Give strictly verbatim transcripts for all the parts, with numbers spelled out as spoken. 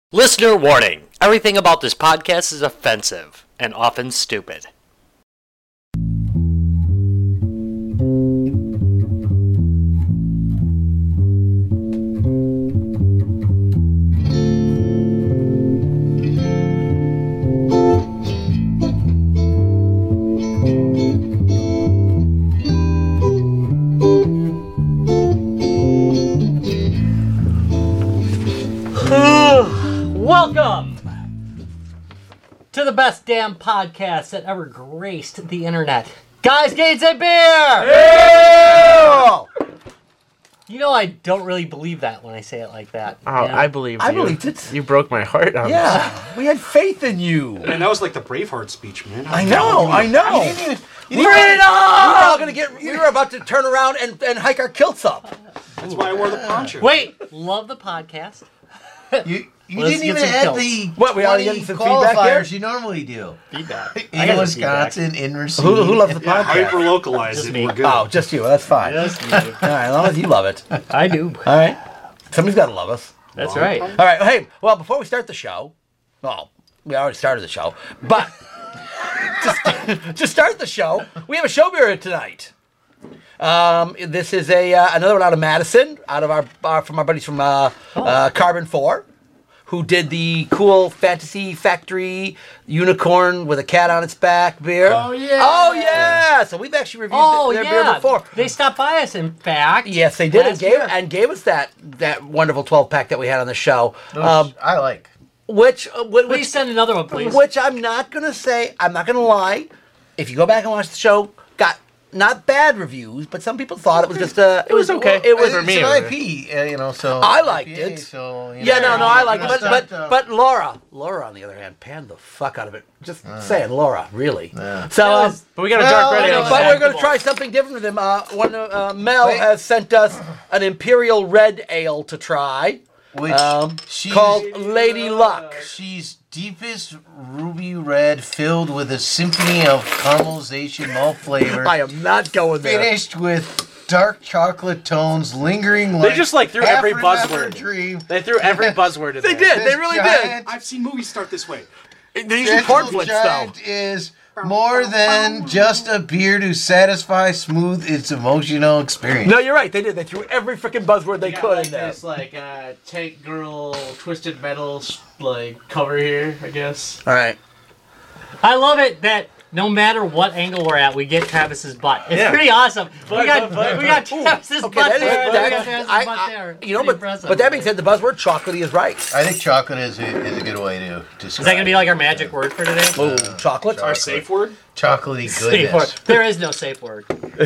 Listener warning. Everything about this podcast is offensive and often stupid. Welcome to the best damn podcast that ever graced the internet. Guys, Gates, and Beer! Yeah! You know I don't really believe that when I say it like that. Oh, you know? I believed I you. believed it. You broke my heart on Yeah, we had faith in you. Man, that was like the Braveheart speech, man. I know, I know. You didn't even- you We didn't were, we even- were all gonna get. We were about to turn around and, and hike our kilts up. That's why I wore the poncho. Wait, love the podcast. You, you Let's didn't get even some add kilts. the What, we already twenty getting some feedback qualifiers here? you normally do. Feedback. In Wisconsin, in Racine. Who, who loves the Yeah, podcast? hyper localize Just it. me. We're good. Oh, just you. That's fine. Yes, All right, as long as you love it. I do. All right. Somebody's got to love us. That's right. All right. Hey, well, before we start the show, well, we already started the show, but to, to start the show, we have a show beer tonight. Um, this is a uh, another one out of Madison, out of our, our from our buddies from uh, uh, Carbon Four, who did the cool Fantasy Factory unicorn with a cat on its back beer. Oh, yeah. Oh yeah! So we've actually reviewed Oh, their yeah. beer before. They stopped by us, in fact. Yes, they did, and last gave year. and gave us that that wonderful twelve pack that we had on the show. Which Um, I like. which uh, wh- Please which send another one, please. which I'm not gonna say. I'm not gonna lie. If you go back and watch the show, got not bad reviews, but some people thought it was just a. It was okay. It was. For it's me, an it was- I P, uh, you know, so. I liked I P A, it. So, you Yeah, know, no, no, I like it, you but know, but stuff, uh, but Laura, Laura on the other hand, panned the fuck out of it. Just saying, Laura, really. Yeah. So, That um, was- But we got a Well, dark red I ale. know, but in we're that. going to try something different with him. Uh, one, uh, Mel Wait. has sent us an Imperial Red Ale to try. Which Um, she's, called Lady Luck. She's deepest ruby red, filled with a symphony of caramelization malt flavor, I am not going there. finished with dark chocolate tones, lingering like They just, like, threw every half an buzzword. apple Dream. They threw every buzzword in They there. did. They really giant, I've seen movies start this way. did. They're using Gentle cornflakes, though. Giant is more than just a beer to satisfy, smooth its emotional experience. No, you're right. They did. They threw every freaking buzzword they could in there. like uh, tank girl twisted metal like cover here, I guess. All right. I love it that no matter what angle we're at, we get Travis's butt. It's Yeah. pretty awesome. Butt, we got butt, butt, we got butt. Ooh. Travis's Okay, butt that is, there. and that- we got Travis's I- butt I- there. you know, Pretty but, impressive. but that being said, the buzzword chocolatey is right. I think chocolate is a, is a good way to describe. Is that gonna be like our magic word for today? Ooh, chocolate. Our safe word? chocolatey Safe word. goodness? There is no safe word.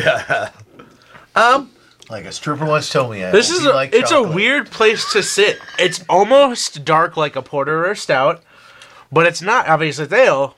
Um, Like a stripper once told me. I This hope is you a, like it's a chocolate. weird place to sit. It's almost dark like a porter or a stout, but it's not obviously it's ale.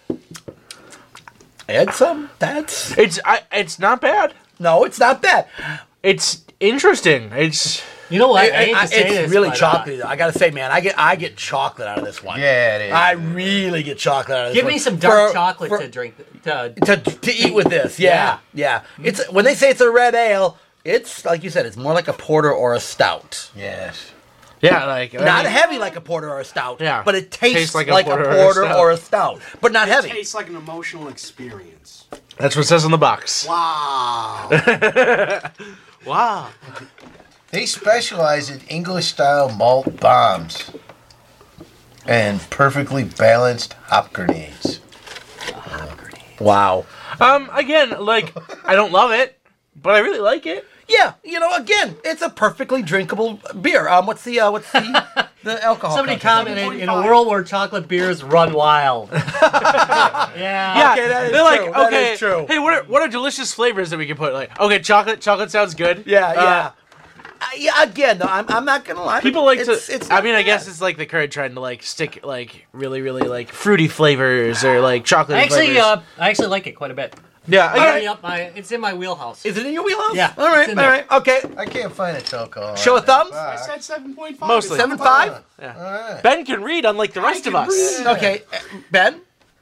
add some. That's It's I, it's not bad. no, it's not bad. It's interesting. It's You know what? I, I- hate I- to say it's this, really but, uh, chocolatey. though. I gotta say, man, I get I get chocolate out of this one. Yeah, it is. I really get chocolate out of this Give one. me some dark For- chocolate for- to drink. To, to to eat with this. Yeah, yeah. It's when they say it's a red ale, it's like you said, it's more like a porter or a stout. Yes. yeah, like I Not mean, heavy like a porter or a stout. Yeah. but it tastes, Tastes like, like a a porter, porter or a or a stout, but not It heavy. tastes like an emotional experience. that's what it says on the box. Wow. Wow. They specialize in English style malt bombs and perfectly balanced hop grenades. Wow. Um, again, like I don't love it, but I really like it. Yeah, you know, again, it's a perfectly drinkable beer. Um, what's the uh, what's the the alcohol? somebody content? commented in a world where chocolate beers run wild. yeah. Yeah, Okay, that is they're like, true. That okay, is true. hey, what are what are delicious flavors that we can put? Like, okay, chocolate, chocolate sounds good. Yeah, Uh, yeah. Uh, yeah, again, though, I'm, I'm not gonna lie. People like it's, to. It's I not mean, I bad. guess it's like the current trend to like stick like really, really like fruity flavors or like chocolate I actually, flavors. uh, I actually like it quite a bit. yeah, Hurry again, up, my, it's in my wheelhouse. Is it in your wheelhouse? Yeah, All right. it's in All there. right. Okay. I can't find its alcohol. Show a thumbs? I said seven point five. Mostly. Seven five. Alright. Ben can read unlike the rest can of us. read. Okay, uh, Ben.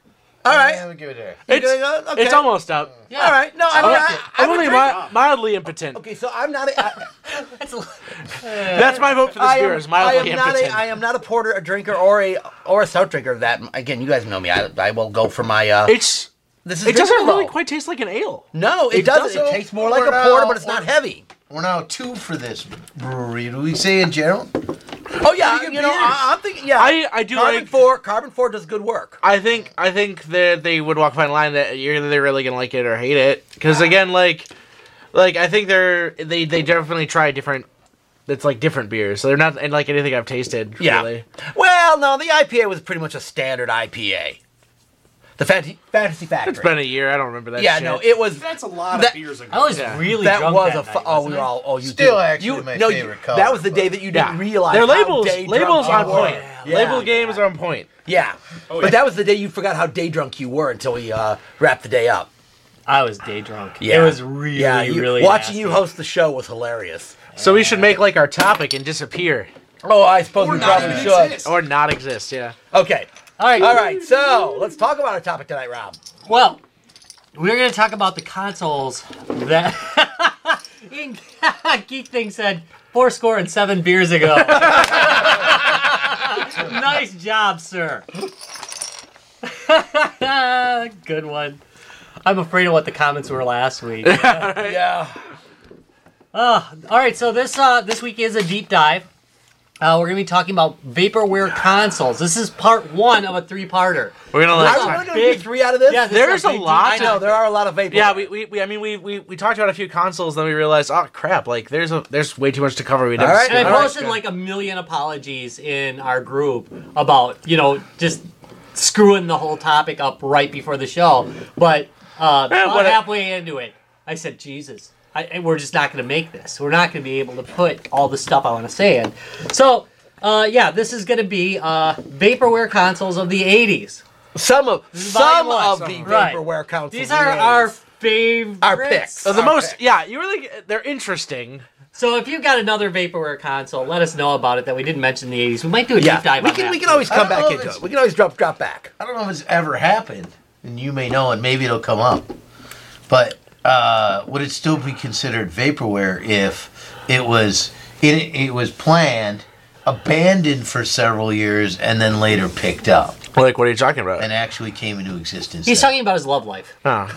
All right. Yeah, we'll give it there. You It's, gonna go? Okay. it's almost up. Yeah. All right. No, I mean, I, I'm I only would mi- drink- mildly impotent. Okay, so I'm not. A, I, That's a- That's my vote for this I beer. am, Is I mildly am not impotent. a. I am not a porter, a drinker, or a or a stout drinker. Of that again, you guys know me. I, I will go for my. Uh, it's this is it doesn't drinkable. really quite taste like an ale. No, it, It doesn't. doesn't. It tastes more like a We're porter, now- but it's not we're- heavy. We're now two for this brewery. Do we say in general? Oh yeah, Pretty you good know, beers. I, I'm thinking. Yeah, I- I do Carbon like- Four. Carbon Four does good work. I think I think that they would walk a fine line that you're either really gonna like it or hate it. Because again, like, like I think they're they they definitely try different. It's like different beers. So they're not and like anything I've tasted. Yeah. Really. Well, no, the I P A was pretty much a standard I P A. The Fantasy, Fantasy Factory. It's been a year. I don't remember that. yeah, shit. no, it was. That's a lot That- of beers ago. I was Yeah. really That drunk was that a. Fu- night, oh, we wasn't were I? all. Oh, you Still did. actually you, my no, favorite you, color, That was the but- day that you Yeah. didn't realize. Their how labels day labels drunk on you were. point. Yeah. Label games are on point. Yeah, Oh, but yeah. that was the day you forgot how day drunk you were until we uh, wrapped the day up. I was day drunk. Yeah, It was really, yeah, you- really watching nasty. you host the show was hilarious. So we should make like our topic and disappear Oh, I suppose Or we not probably even should. exist. or not exist. Yeah. Okay, All right. all right. So let's talk about our topic tonight, Rob. Well, we're going to talk about the consoles that Geek Thing said four score and seven beers ago. Nice job, sir. Good one. I'm afraid of what the comments were last week. Yeah. Uh, all right, so this uh, this week is a deep dive. Uh, we're going to be talking about vaporware consoles. This is part one of a three-parter. We're gonna Are let. we really gonna big- do three out of this? Yeah, this There's is a big deep lot. I know there are a lot of vapor. Yeah, we, we, we I mean we, we we talked about a few consoles, then we realized, oh crap, like there's a there's way too much to cover. We All right. And I All right, posted good. like a million apologies in our group about, you know, just screwing the whole topic up right before the show. But uh, Eh, about what a- halfway into it, I said, Jesus, I, I- we're just not going to make this. We're not going to be able to put all the stuff I want to say in. So, uh, yeah, this is going to be uh, vaporware consoles of the eighties. Some of is some volume one, of some the of- Right. vaporware consoles. These are our favorites. Our picks. So the Our most, picks. yeah, you really they're interesting. So if you've got another vaporware console, let us know about it that we didn't mention in the eighties. We might do a Yeah, deep dive we on can that. we can always I come don't know back if into it's- it. We can always drop drop back. I don't know if it's ever happened, and you may know, and maybe it'll come up. But uh, would it still be considered vaporware if it was it, it was planned, abandoned for several years, and then later picked up Like, what are you talking about? and actually came into existence? He's then? talking about his love life. Oh.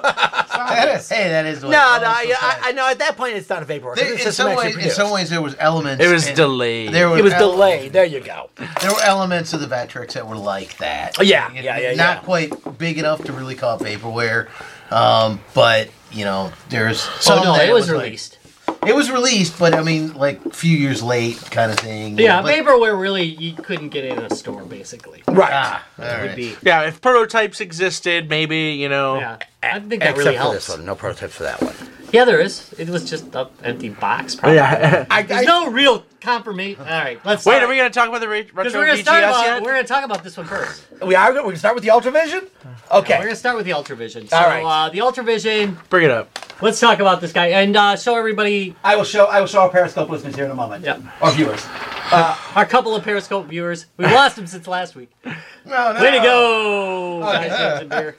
That is- hey, that is what No, it no, also I, I, says. I know. At that point, it's not a vaporware. 'cause There- it's in just some actually ways, in produced. some ways, there was elements. It was and delayed. There were It was ele- delayed. There you go. There were elements of the Vectrex that were like that. Yeah, You yeah, know, yeah, Not yeah. quite big enough to really call it vaporware, um, but you know, there's some Oh no, that it was like- released. it was released, but I mean, like a few years late, kind of thing. Yeah, but, vaporware really you couldn't get in a store basically. Right. Ah, all Would right. be. Yeah, if prototypes existed, maybe you know. Yeah, I think Except that really for helps. this one, no prototypes for that one. Yeah, there is. It was just an empty box. Probably. Yeah. I, There's I, no real confirmation. All right, let's. Wait, are we gonna talk about the re- Because retro we're gonna V G S start about yet? we're gonna talk about this one first. we are. We can start with the Ultravision. Okay. We're gonna start with the Ultravision. So, All right. uh, the Ultravision. Bring it up. Let's talk about this guy and uh, show everybody I will show. I will show our Periscope listeners here in a moment. Yep. Or viewers. our couple of Periscope viewers. We've lost them since last week. No, no. Way to go, guys, Hanson Beer.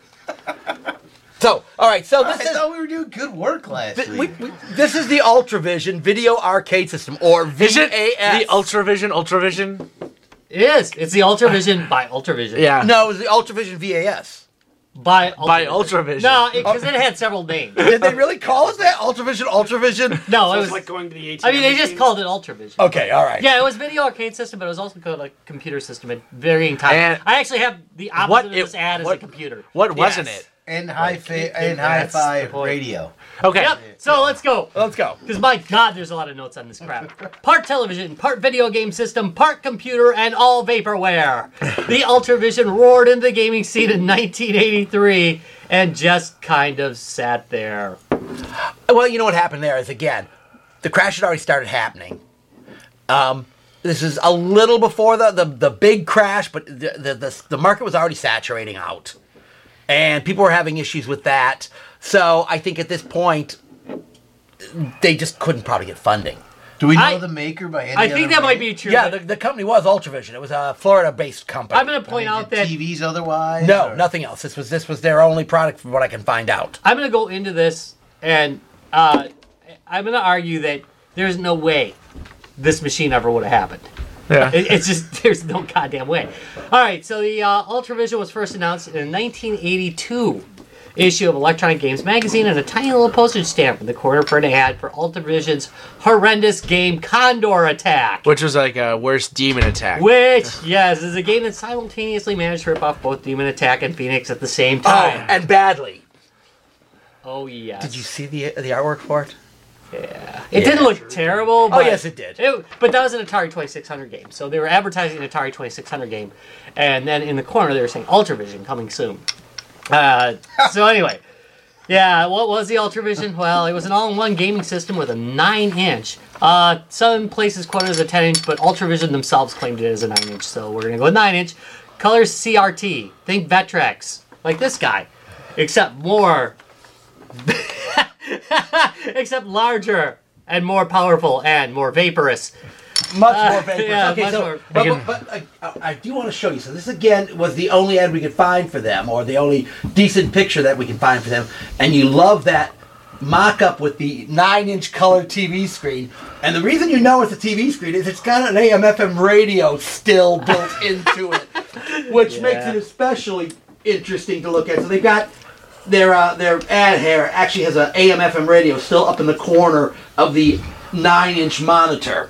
So, all right. So I this is. thought we were doing good work last th- week. we, we, this is the Ultravision Video Arcade System, or V A S. Is it the Ultravision? Ultravision? It is. It's the Ultravision by Ultravision. Yeah. No, it was the Ultravision V A S. By Ultravision. By Ultravision. No, because it, had several names. Did they really call it that? Ultravision, Ultravision? No, So it it's was. like going to the A T M I mean, they just machine. called it Ultravision. Okay, all right. Yeah, it was video arcade system, but it was also called a computer system at varying times. And- I actually have the opposite What of it- this ad as what- a computer. What wasn't Yes. it? And hi fi and That's hi-fi the point. radio. Okay. Yep. So let's go. Let's go. Because my God, there's a lot of notes on this crap. Part television, part video game system, part computer, and all vaporware. The Ultravision roared into the gaming scene in nineteen eighty-three and just kind of sat there. Well, you know what happened there is, again, the crash had already started happening. Um, this is a little before the, the, the big crash, but the, the, the, the market was already saturating out. And people were having issues with that. So I think at this point, they just couldn't probably get funding. Do we know I- the maker by any I think other that might way? be true. Yeah, but the, the company was Ultravision. It was a Florida-based company. I'm going to I point mean, out did that T Vs otherwise? no, or- nothing else. This was this was their only product, from what I can find out. I'm going to go into this, and uh, I'm going to argue that there's no way this machine ever would have happened. Yeah. It, it's just, there's no goddamn way. All right, so the uh, Ultravision was first announced in a nineteen eighty-two issue of Electronic Games magazine, and a tiny little postage stamp in the corner for an ad for Ultravision's horrendous game Condor Attack. Which was like a worse demon attack. Which, yes, is a game that simultaneously managed to rip off both Demon Attack and Phoenix at the same Oh, time. and badly. Oh, yes. Did you see the the artwork for it? Yeah. It didn't look terrible. But Oh, yes, it did. It, but that was an Atari twenty-six hundred game. So they were advertising an Atari twenty-six hundred game. And then in the corner, they were saying Ultravision coming soon. Uh, so anyway, yeah, what was the Ultravision? Well, it was an all-in-one gaming system with a nine inch. Uh, some places quoted it as a ten inch, but Ultravision themselves claimed it as a nine inch. So we're going to go with nine inch. Colors C R T. Think Vectrex. Like this guy. Except more... except larger and more powerful and more vaporous. Much Uh, more vaporous. yeah, okay, much so, more- but, Again- but, but I, I do want to show you. So this again was the only ad we could find for them, or the only decent picture that we can find for them. And you love that mock-up with the nine-inch color T V screen. And the reason you know it's a T V screen is it's got an A M F M radio still built into it, which Yeah. makes it especially interesting to look at. So they've got their uh, their ad here actually has an A M F M radio still up in the corner of the nine-inch monitor.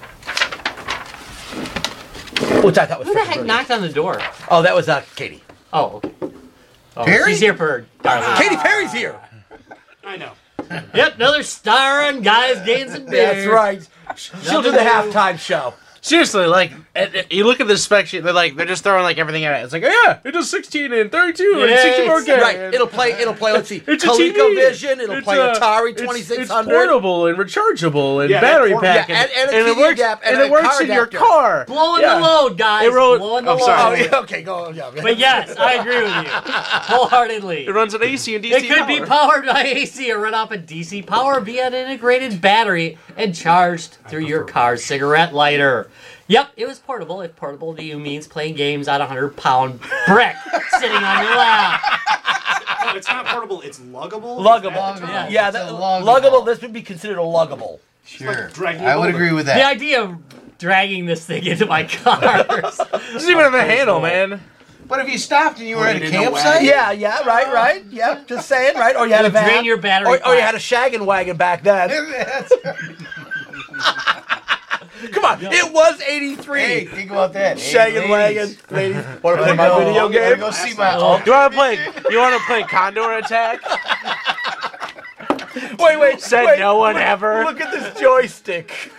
Which I thought was Who the freaking heck brilliant. knocked on the door? Oh, that was uh, Katie. Oh, okay. Oh, Perry? she's here for darling. Katy Perry's here. I know. Yep, another star on Guys, Games, and Beer. That's right. She'll do the halftime show. Seriously, like, and- and you look at the spec sheet, they're like, they're just throwing like everything at it. It's like, oh yeah, it does sixteen and thirty-two and Yeah, sixty-four it's- K. Right. It'll play. It'll play. Let's see. It's a T V. ColecoVision. It'll It's play a- Atari it's- twenty-six It's hundred. portable and rechargeable and Yeah, battery and pack, yeah, and- and a and T it V works adapt- and and a it works car in your adapter. car. Blowing Yeah. the load, guys. It wrote- Blowing the I'm load. sorry. Oh, yeah, okay, go. Yeah, But yes, I agree with you. Wholeheartedly. It runs on A C and D C. It could be powered by A C or run off a D C power via an integrated battery and charged through your car's cigarette lighter. Yep, it was portable. If portable to you means playing games on a hundred pound brick sitting on your lap. No, it's not portable. It's luggable. Luggable. Is that- Yeah. Yeah, It's that, a luggable. luggable. This would be considered a luggable. Sure. dragging I it would over. agree with The that. idea of dragging this thing into my cars. It doesn't even have a handle, man. But if you stopped and you were Or at you a didn't know campsite, Yeah, yeah, right, right. Yeah, just saying, right? Or you had a It'll van. drain your battery Or, or you pack. had a shaggin' wagon back then. That's right. Come on, it was eighty-three. Hey, think about that. Hey, Shaggin' wagon, ladies. ladies. Want to play Wanna my go- video wanna game? Go see my. Oh. You want to play? You want to play Condor Attack? Wait, wait. Said wait, no one wait. ever. Look at this joystick.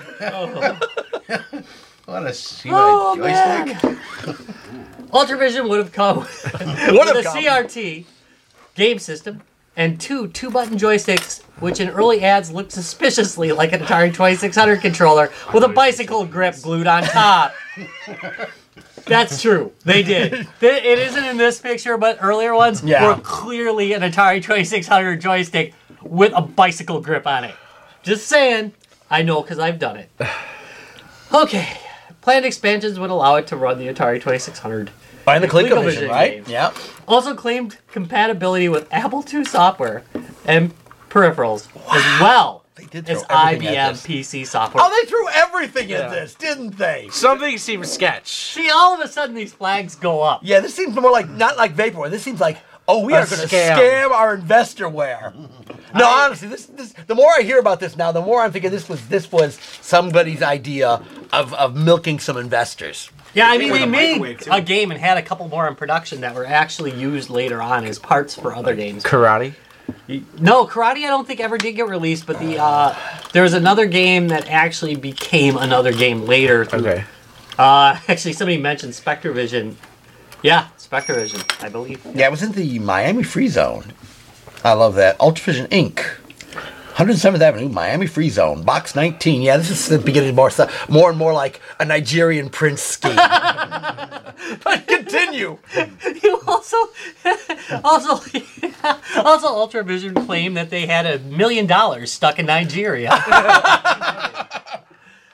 Want to see Oh, my joystick? Ultravision would have come Would with have a come. C R T game system and two two-button joysticks, which in early ads looked suspiciously like an Atari twenty-six hundred controller with a bicycle grip glued on top. That's true. They did. Th- It isn't in this picture, but earlier ones Yeah. were clearly an Atari twenty-six hundred joystick with a bicycle grip on it. Just saying. I know because I've done it. Okay. Planned expansions would allow it to run the Atari twenty-six hundred. By the ColecoVision ColecoVision, right? games. Yeah. Also claimed compatibility with Apple two software and peripherals, as well They did throw as everything at I B M this. P C software. Oh, they threw everything Yeah. at this, didn't they? Something seems sketch. See, all of a sudden these flags go up. Yeah, this seems more like not like vaporware. This seems like oh, we A are going to scam. scam our investorware. No, honestly, this this the more I hear about this now, the more I'm thinking this was this was somebody's idea of of milking some investors. Yeah, I It mean, came they with a made microwave, too. a game and had a couple more in production that were actually used later on as parts for other games. Karate. No, Karate I don't think ever did get released, but the uh, there was another game that actually became another game later. through- Okay. Uh, actually, somebody mentioned Spectrovision. Yeah, Spectrovision, I believe. Yeah, it was in the Miami Free Zone. I love that. Ultravision Incorporated. one hundred seventh Avenue, Miami Free Zone, box nineteen. Yeah, this is the beginning of more stuff, more and more like a Nigerian prince scheme. But continue. You also, also, also, Ultravision claimed that they had a million dollars stuck in Nigeria.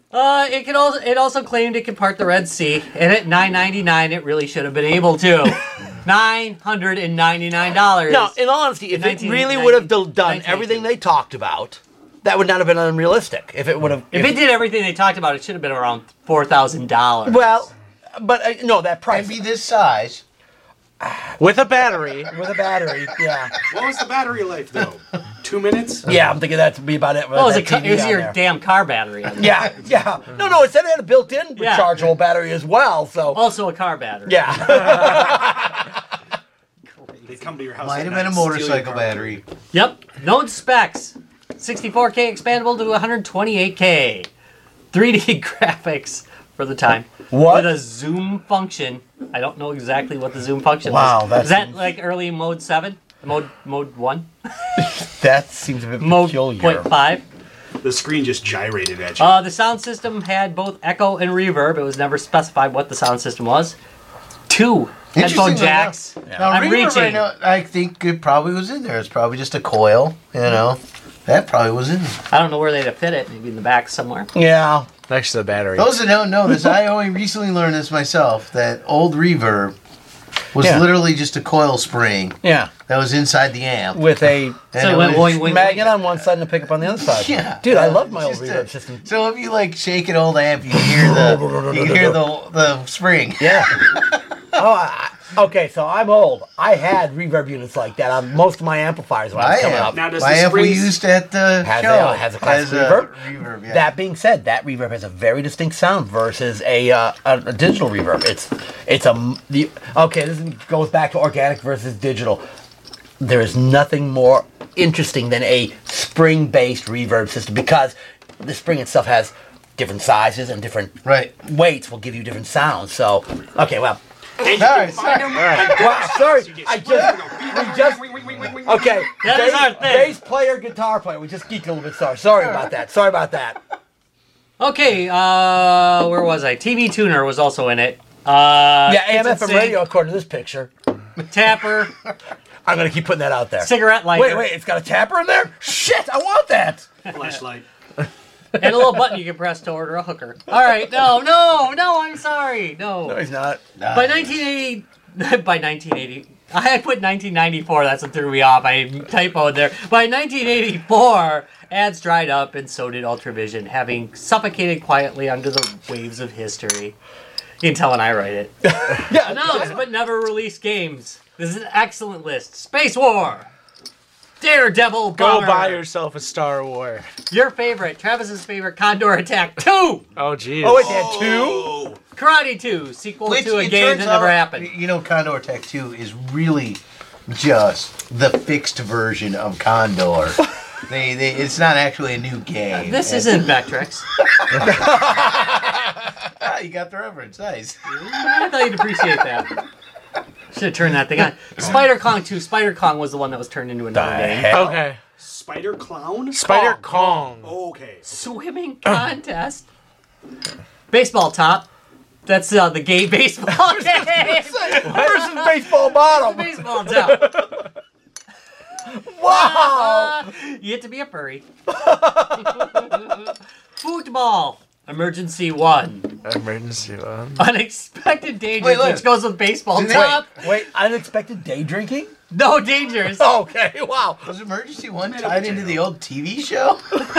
Uh, it can also it also claimed it could part the Red Sea, and at nine ninety-nine, it really should have been able to. Nine hundred and ninety-nine dollars. No, in all honesty, if it nineteen really ninety would have done nineteen everything they talked about, that would not have been unrealistic. If it would have, If it did everything they talked about, it should have been around four thousand dollars. well, but uh, no, that price And be this size. With a battery. with a battery, yeah, What was the battery life though? Two minutes? yeah. I'm thinking that to be about it. Oh, it was, that a, ca- T V it was on your there. damn car battery. on there. Yeah, yeah. No, no, it said it had a built-in Yeah. rechargeable battery as well. So Also a car battery. yeah, They come to your house. Might at have night been a and steal your motorcycle car. battery. Yep. Known specs. sixty-four K expandable to one twenty-eight K. three D graphics for the time. What? With a zoom function. I don't know exactly what the zoom function Wow, was. that's- Is that like early mode seven? Mode mode one? that seems a bit Mode peculiar. point five? The screen just gyrated at you. Uh, the sound system had both echo and reverb. It was never specified what the sound system was. Two headphone Interestingly jacks. Now, I'm reverb reaching. right now, I think it probably was in there. It's probably just a coil, you know. That probably was in there. I don't know where they'd have fit it. Maybe in the back somewhere. Yeah, Next to the battery. Those that don't know this, I only recently learned this myself, that old reverb was Yeah. literally just a coil spring yeah. that was inside the amp. With a And So it it went was- boing, boing, magnet on one side and a pickup on the other side. Yeah. dude, I Uh, love my old just reverb a- system. So if you like shake an old amp, you can hear the you can hear the the spring. Yeah. oh, I, okay, so I'm old. I had reverb units like that on most of my amplifiers when I My was coming amp, up. Now, does my the amp we springs- used at the Has show a- has a classic has reverb? reverb, yeah. That being said, that reverb has a very distinct sound versus a uh, a, a digital reverb. It's it's a m- the okay. This is- goes back to organic versus digital. There is nothing more interesting than a spring-based reverb system because the spring itself has different sizes and different Right. weights will give you different sounds. So okay, well, And you All can right, find sorry. them. well sorry, You get I split, just you go, we just wing, wing, wing, wing, wing, okay. That bass, is our thing. bass player, guitar player. We just geeked a little bit. Sorry, sorry about that. Sorry about that. Okay, uh, where was I? T V tuner was also in it. Uh, Yeah, A M kitchen F M sink, radio according to this picture. Tapper, I'm gonna keep putting that out there. cigarette lighter, Wait, wait, it's got a tapper in there? Shit, I want that! Flashlight. and a little button you can press to order a hooker. All right, no, no, no, I'm sorry, no. No, he's not. By nineteen eighty, by nineteen eighty, I had put nineteen ninety-four. That's what threw me off. I typoed there. By nineteen eighty-four, ads dried up, and so did Ultravision, having suffocated quietly under the waves of history. You can tell when I write it. Yeah, Announced but never released games. This is an excellent list. Space War, Daredevil, Go Bomber, buy yourself a Star War. your favorite, Travis's favorite, Condor Attack two, Oh, jeez. Oh, wait, they had two? Karate two, sequel Which to a it game turns that never out, happened. You know, Condor Tech two is really just the fixed version of Condor. they, they, it's not actually a new game. This It's- isn't Vectrex. Ah, you got the reference. Nice. I thought you'd appreciate that. Should have turned that thing on. Spider Kong two. Spider Kong was the one that was turned into another The game. hell? Okay. Spider Clown? Spider Kong. Okay. Swimming contest. Baseball top. That's uh, the gay baseball game. Versus baseball bottom. Baseball top. Wow! Uh, you get to be a furry. Football. Emergency one. Emergency one. Unexpected dangers, Wait, look. which goes with baseball Didn't they- top. Wait, unexpected day drinking? No dangers. Okay, wow. Was Emergency One tied into the old T V show?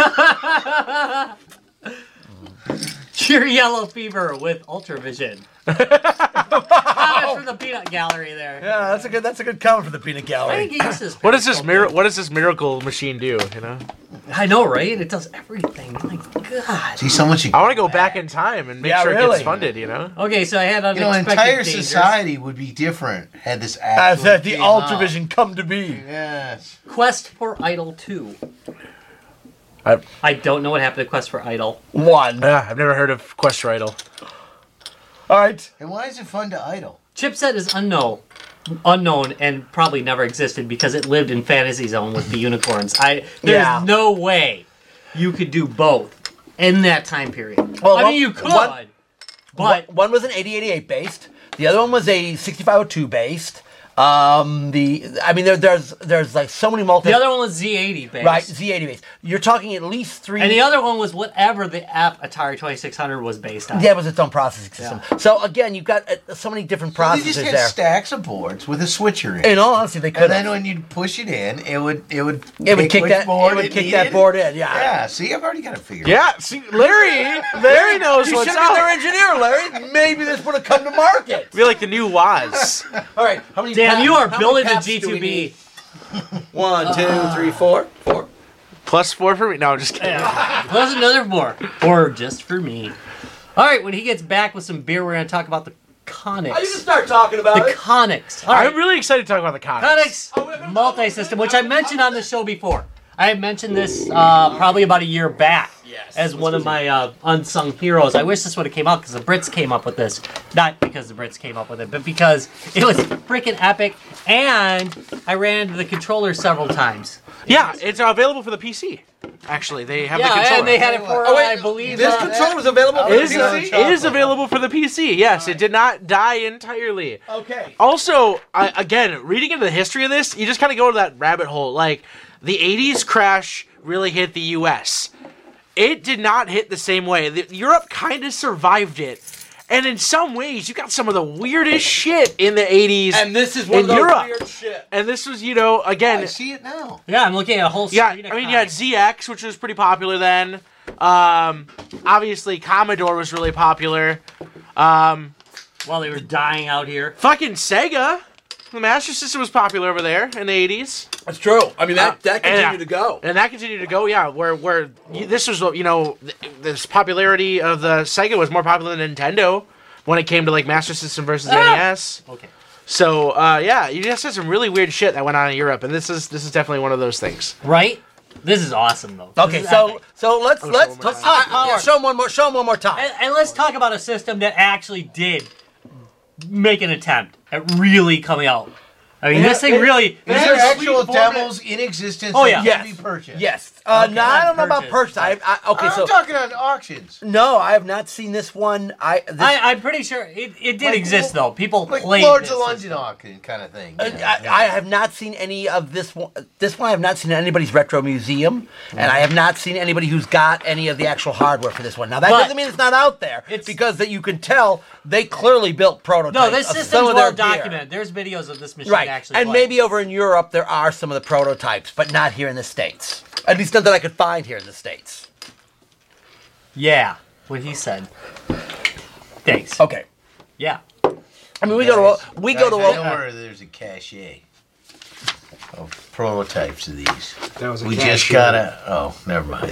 Pure yellow fever with Ultravision. Comment from the peanut gallery there. Yeah, that's a good that's a good comment for the peanut I gallery. think he uses What does this mir- What does this miracle machine do? You know. I know, right? It does everything. My God. See, so much. You, I want to go back in time and make Yeah, sure it really. gets funded. You know. Okay, so I had you know, unexpected entire dangers. society would be different had this As actually that the came out. Ultravision come to be. Yes. Quest for Idol two. I, I don't know what happened to Quest for Idol. One. uh, I've never heard of Quest for Idol. All right. And why is it fun to idle? Chipset is unknown, unknown, and probably never existed because it lived in Fantasy Zone with the unicorns. I there's Yeah. no way you could do both in that time period. Well, I one- mean, you could, one- but one, one was an eighty eighty-eight based. The other one was a sixty-five oh two based. Um, the I mean, there, there's there's like so many multi. The other one was Z eighty base. right, Z eighty base. You're talking at least three. And the other one was whatever the app Atari twenty-six hundred was based on. yeah, it was its own processing system. Yeah. So again, you've got uh, so many different They processors just had there. stacks of boards with a switcher in. In all honesty, they could And then have. when you push it in, it would it would It would pick kick which that. board It would it kick that needed. board in. Yeah. Yeah, see, I've already got it figured. Yeah, see, Larry, Larry knows You what's should have been their up. engineer, Larry. Maybe this would have come to market. Be like the new Waz. All right, how many? Damn, pa- you are how building many the paps G do we two B. need? One, two, three, four, four. Plus four for me. No, I'm just kidding. Plus another four. Or just for me. All right, when he gets back with some beer, we're going to talk about the Conix. Oh, you can start talking about The it. Conix. All right. I'm really excited to talk about the Conix. Conix multi-system, which I mentioned on the show before. I had mentioned this uh, probably about a year back Yes. as one of my uh, unsung heroes. I wish this would have came out because the Brits came up with this. Not because the Brits came up with it, but because it was freaking epic, and I ran into the controller several times. Yeah, it's available for the P C. Actually, they have the Yeah, controller. and they had it for, Oh, wait, I believe, This uh, controller's available for It is, the P C? it is available for the P C. Yes, it did not die entirely. Okay. Also, I, again, reading into the history of this, you just kind of go to that rabbit hole. Like, the eighties crash really hit the U S. It did not hit the same way. The, Europe kind of survived it. And in some ways, you got some of the weirdest shit in the eighties. And this is one in of those Europe. weird shit. And this was, you know, again, I see it now. Yeah, I'm looking at a whole yeah, screen of I mean, you had Conix. Z X, which was pretty popular then. Um, obviously, Commodore was really popular. Um, While they were dying out here. fucking Sega. The Master System was popular over there in the eighties. That's true. I mean, that, that And, continued uh, to go. And that continued to go, yeah. Where where you, this was, you know, th- this popularity of the Sega was more popular than Nintendo when it came to like Master System versus Ah! N E S. Okay. So uh, yeah, you just had some really weird shit that went on in Europe, and this is this is definitely one of those things. Right? This is awesome, though. This Okay, is so epic. so let's show let's, one more let's time. uh, yeah, show them one more show them one more time. And, and let's talk about a system that actually did make an attempt at really coming out. I mean, this thing really. Is this there is- actual demos in existence Oh, that yeah. can Yes. be purchased? Yes. Uh, Okay, no, I not don't know about purchased, purchase. I, I, okay, I'm so talking on auctions. no, I have not seen this one. I this, I, I'm pretty sure it, it did Like, exist, though. People Like played Lords this of London system. auction kind of thing. Uh, you know, I, yeah. I have not seen any of this one. This one I have not seen anybody's retro museum, and I have not seen anybody who's got any of the actual hardware for this one. Now that But doesn't mean it's not out there. it's- It's because that you can tell they clearly built prototypes. No, this of system's some of their well gear. documented. There's videos of this machine Right, actually. and playing. maybe over in Europe there are some of the prototypes, but not here in the States. At least none that I could find here in the States. Yeah, what he said. Thanks. Okay. Yeah. I mean, we go to we go to Guys, I know a, where there's a cache of prototypes of these. That was a We cache just here. gotta. Oh, never mind.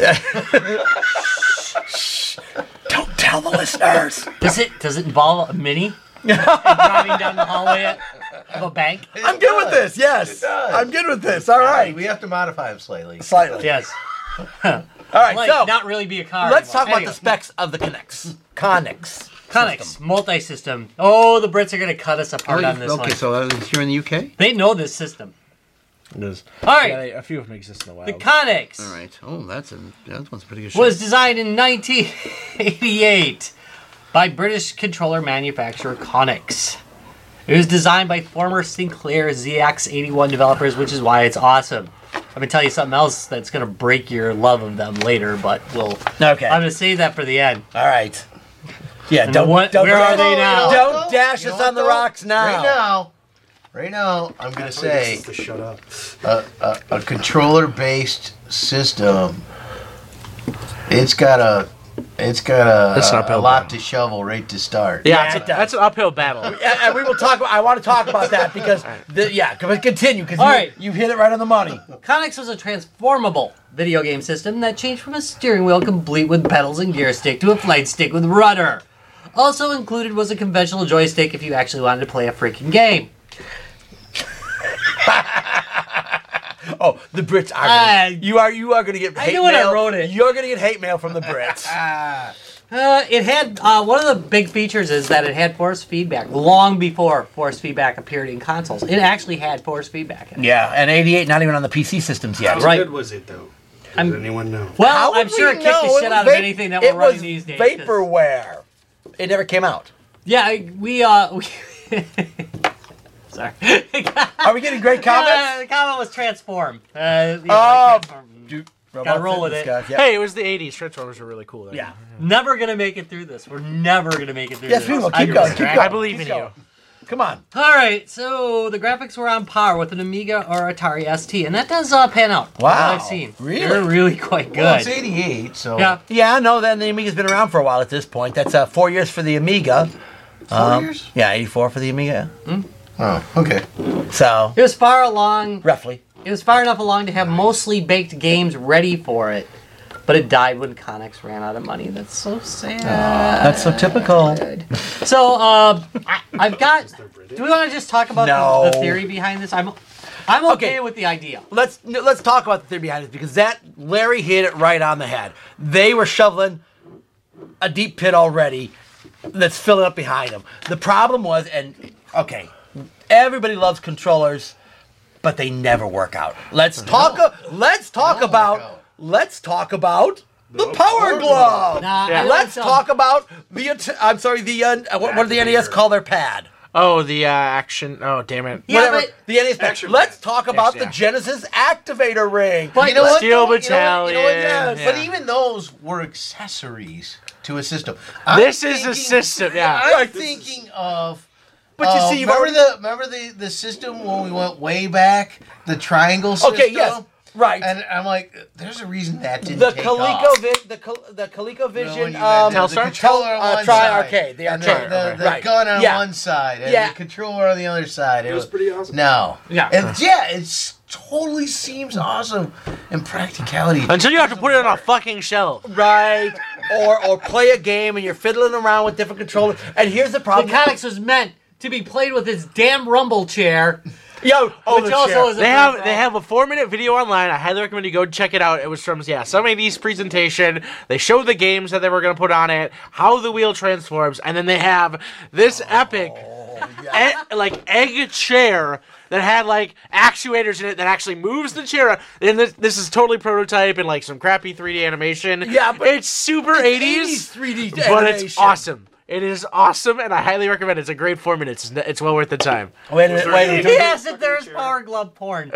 don't tell the listeners. Does it does it involve a mini and driving down the hallway at, of a bank? I'm good with this. Yes, does. I'm good with this. All right, We have to modify them slightly. slightly. Yes. All right, Like, so not really be a car. let's anymore. talk about Anyway. the specs of the Conix. Conix. Conix system. multi-system. Oh, the Brits are gonna cut us apart on this one. so that is here in the U K. They know this system. It is. All right. Yeah, a few of them exist in the wild. The Conix All right. Oh, that's a that one's pretty good. was designed in nineteen eighty-eight by British controller manufacturer Conix. It was designed by former Sinclair Z X eighty-one developers, which is why it's awesome. I'm gonna tell you something else that's gonna break your love of them later, but we'll. Okay. I'm gonna save that for the end. All right. Yeah. And Don't. what- don't where are they Oh, now? you know what, Don't though? dash You know us what, on the though? rocks now. Right now. Right now, I'm gonna This say is to shut up. a, a, a controller-based system. It's got a. It's got That's an a, a uphill lot battle. to shovel right to start. yeah, Yeah, it's it a- does. that's an uphill battle. And, and we will talk about. I want to talk about that because the, yeah. Come on, continue because All you, right. you hit it right on the money. Conix was a transformable video game system that changed from a steering wheel complete with pedals and gear stick to a flight stick with rudder. Also included was a conventional joystick if you actually wanted to play a freaking game. Oh, the Brits are. I- Gonna, you are. You are going to get. I hate knew when I mail. wrote it. You're going to get hate mail from the Brits. Uh, it had uh, one of the big features is that it had force feedback long before force feedback appeared in consoles. It actually had force feedback. In it. yeah, and eighty-eight, not even on the P C systems yet. How Right. good was it though? Does I'm- anyone know? Well, How I'm would sure we it kicked know? the It shit was out of va- anything that it we're running was these days. 'cause- vaporware. It never came out. Yeah, I- we uh, we Sorry. Are we getting great Uh, comments? the comment was transform. Uh, you know, Oh, like transform. Dude, Gotta roll with it. Guys. Yep. Hey, it was the eighties. Transformers were really cool. Then. Yeah. Never gonna make it through this. We're never gonna make it through Yes, this. we will. I Keep going. Keep distract- going. I believe Keep in going. you. Come on. All right, so the graphics were on par with an Amiga or Atari S T, and that does uh, pan out. from Wow, what I've seen. really? They're really quite good. Well, it's eighty-eight, so yeah. Yeah, no, then the Amiga's been around for a while at this point. That's uh, four years for the Amiga. four Um, years. Yeah, eighty-four for the Amiga. Oh, okay. So, It was far along. roughly. It was far enough along to have mostly baked games ready for it, but it died when Connex ran out of money. That's so sad. That's so typical. So, uh, I, I've got. Do we want to just talk about No. the, the theory behind this? I'm, I'm okay, Okay. with the idea. Let's no, let's talk about the theory behind it because that Larry hit it right on the head. They were shoveling a deep pit already that's filling up behind them. The problem was, and okay, everybody loves controllers, but they never work out. Let's talk. a- let's talk They don't about. work out. Let's talk about the Power Glove. Nah, Yeah. I Let's like talk about the. At- I'm sorry. The uh, what, what do the N E S call their pad? Oh, the uh, action. Oh, damn it. Yeah, Whatever. but- The N E S pad. Action Let's pad. talk about Yeah. the Genesis activator ring. But You know what? Steel though? You know what? You know what? Battalion, Yes. But yeah. even those were accessories to a system. This is a system, yeah. I'm Right. thinking of. But you uh, see, you've remember already- the remember the the system when we went way back, the triangle system. Okay, yes, right. And I'm like, there's a reason that didn't the take ColecoVision, off. Vi- the Col- the ColecoVision, You know, when you um, had the, the Telstar? controller on uh, one Tri side, Arcade, the and arcade, the, the, the right. gun on Yeah. one side, and Yeah. the controller on the other side. It was pretty awesome. No, Yeah. and yeah, it totally seems awesome in practicality. Until you have to put it on a fucking shelf. right, or or play a game and you're fiddling around with different controllers. And here's the The problem. Connex was meant to be played with this damn rumble chair, Yo, oh, which the also chair. is a They big have problem. they have a four minute video online. I highly recommend you go check it out. It was from yeah some eighties presentation. They show the games that they were gonna put on it, how the wheel transforms, and then they have this epic e- like egg chair that had like actuators in it that actually moves the chair. And this, this is totally prototype and like some crappy three D animation. Yeah, but it's super eighties, three D but animation. it's awesome. It is awesome, and I highly recommend it. It's a great four minutes. It's, it's well worth the time. Wait a minute, wait a minute. Yes, that there's Power Glove porn.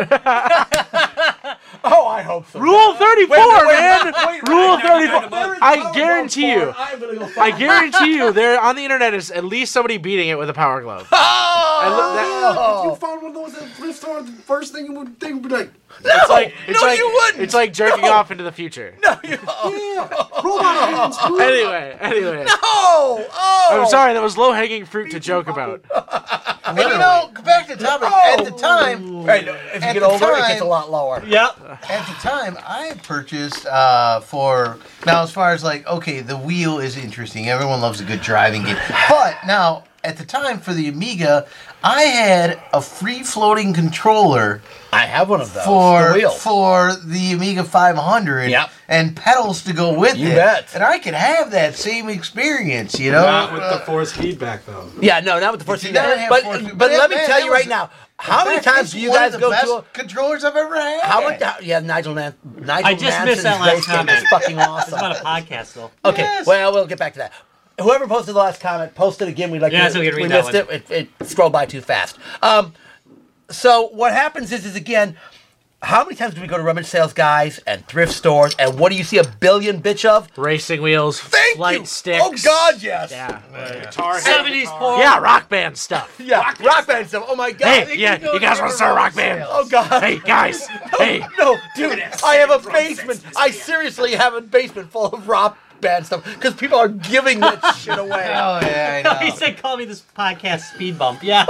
Oh, I hope so. Rule thirty-four, Wait, wait, wait, man. wait, wait, Rule wait, thirty-four. There is I Power guarantee Glove you. porn. I'm gonna go I find guarantee you, there on the internet is at least somebody beating it with a power glove. Oh! If you found one of those at the thrift store, the first thing you would think would be like, It's like it's no, like you wouldn't. it's like jerking off into the future. No, you, oh, robot hands, screw it. Anyway, anyway. oh, oh. I'm sorry, that was low hanging fruit to joke about. And you know, go back to the topic. At the time, Right, if you At get the older, it time- gets a lot lower. Yep. at the time, I purchased uh, for now as far as like okay, the wheel is interesting. Everyone loves a good driving game, but now at the time for the Amiga, I had a free floating controller I have one of those. for the wheel. for the Amiga five hundred Yep. and pedals to go with You it. bet. And I could have that same experience, you know. Not with Uh, the force feedback, though. Yeah, no, not with the force did feedback. not have But force but, feedback. But let me man, tell that you right was- now, how many in fact, times it's do you one of guys the go best to a controllers I've ever had? how much? How, yeah, Nigel Nan, Nigel I just missed Manson's that last race game comment. is fucking It's awesome. about a podcast, though. Okay, Yes. well, we'll get back to that. Whoever posted the last comment, post it again. We'd like Yeah, to, so we can read missed that it. it. It scrolled by too fast. Um, so what happens is, is again, how many times do we go to rummage sales guys and thrift stores, and what do you see a billion bitch of? Racing wheels, Thank flight you. sticks. Oh God, yes. Yeah. Guitar, seventies porn. Yeah, rock band stuff. Yeah, rock, band stuff. Oh my God. Hey, They yeah, can go you guys to want to start a rock rummage band? sales. Oh God. Hey, guys. Hey. No, dude, I have a basement. I seriously have a basement full of rock band stuff because people are giving that shit away. Oh yeah, I He know. said, "Call me this podcast speed bump." Yeah.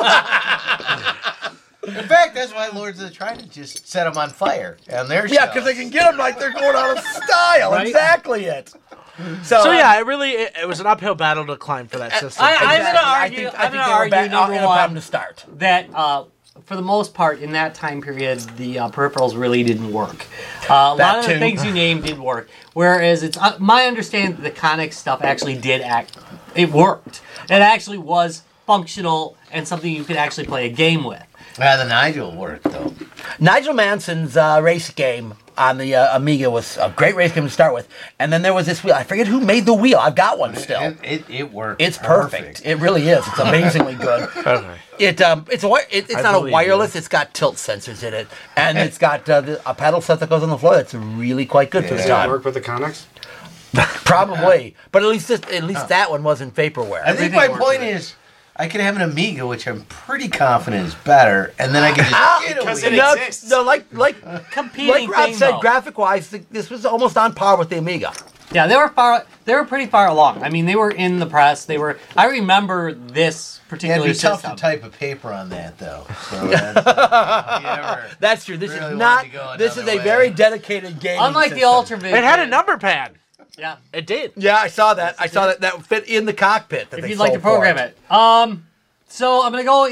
In fact, that's why Lords of the Trident just set them on fire on their Yeah, show. because they can get them like they're going out of style. Right? Exactly it. So, So uh, yeah, it really it, it was an uphill battle to climb for that system. I- I'm exactly. gonna I argue- think- I I'm think gonna they were argue bad- number in a one. problem to start. that uh, for the most part in that time period the uh, peripherals really didn't work. Uh, a That lot of the too. things you named did work, whereas it's uh, my understanding that the Connex stuff actually did act. It worked. It actually was functional and something you could actually play a game with. Yeah, the Nigel worked though. Nigel Manson's uh, race game on the uh, Amiga was a great race game to start with, and then there was this wheel. I forget who made the wheel. I've got one still. It, it, it worked. It's perfect. It really is. It's amazingly good. Okay. It um, it's a wi- it, it's I not a believe wireless. It's got tilt sensors in it, and it's got uh, the, a pedal set that goes on the floor. That's really quite good for the Does that time. work with the Connex? Probably, but at least this, at least that one wasn't vaporware. I think Everything my worked point with it. is, I could have an Amiga, which I'm pretty confident is better, and then I could Ah, just get because away. it no, exists. no, like like Competing like Rob thing, said, though. graphic-wise, th- this was almost on par with the Amiga. Yeah, they were far. They were pretty far along. I mean, they were in the press. They were. I remember this Yeah, particular it'd be tough system. to type a paper on that, though. So that's, uh, you ever- That's true. This Really is wanted not. to go This is another a way. very dedicated game. Unlike the Ultravision, It had a number pad. Yeah. It did. Yeah, I saw that. I saw that. That fit in the cockpit. That If they you'd like to sold for program it. Um. So I'm gonna go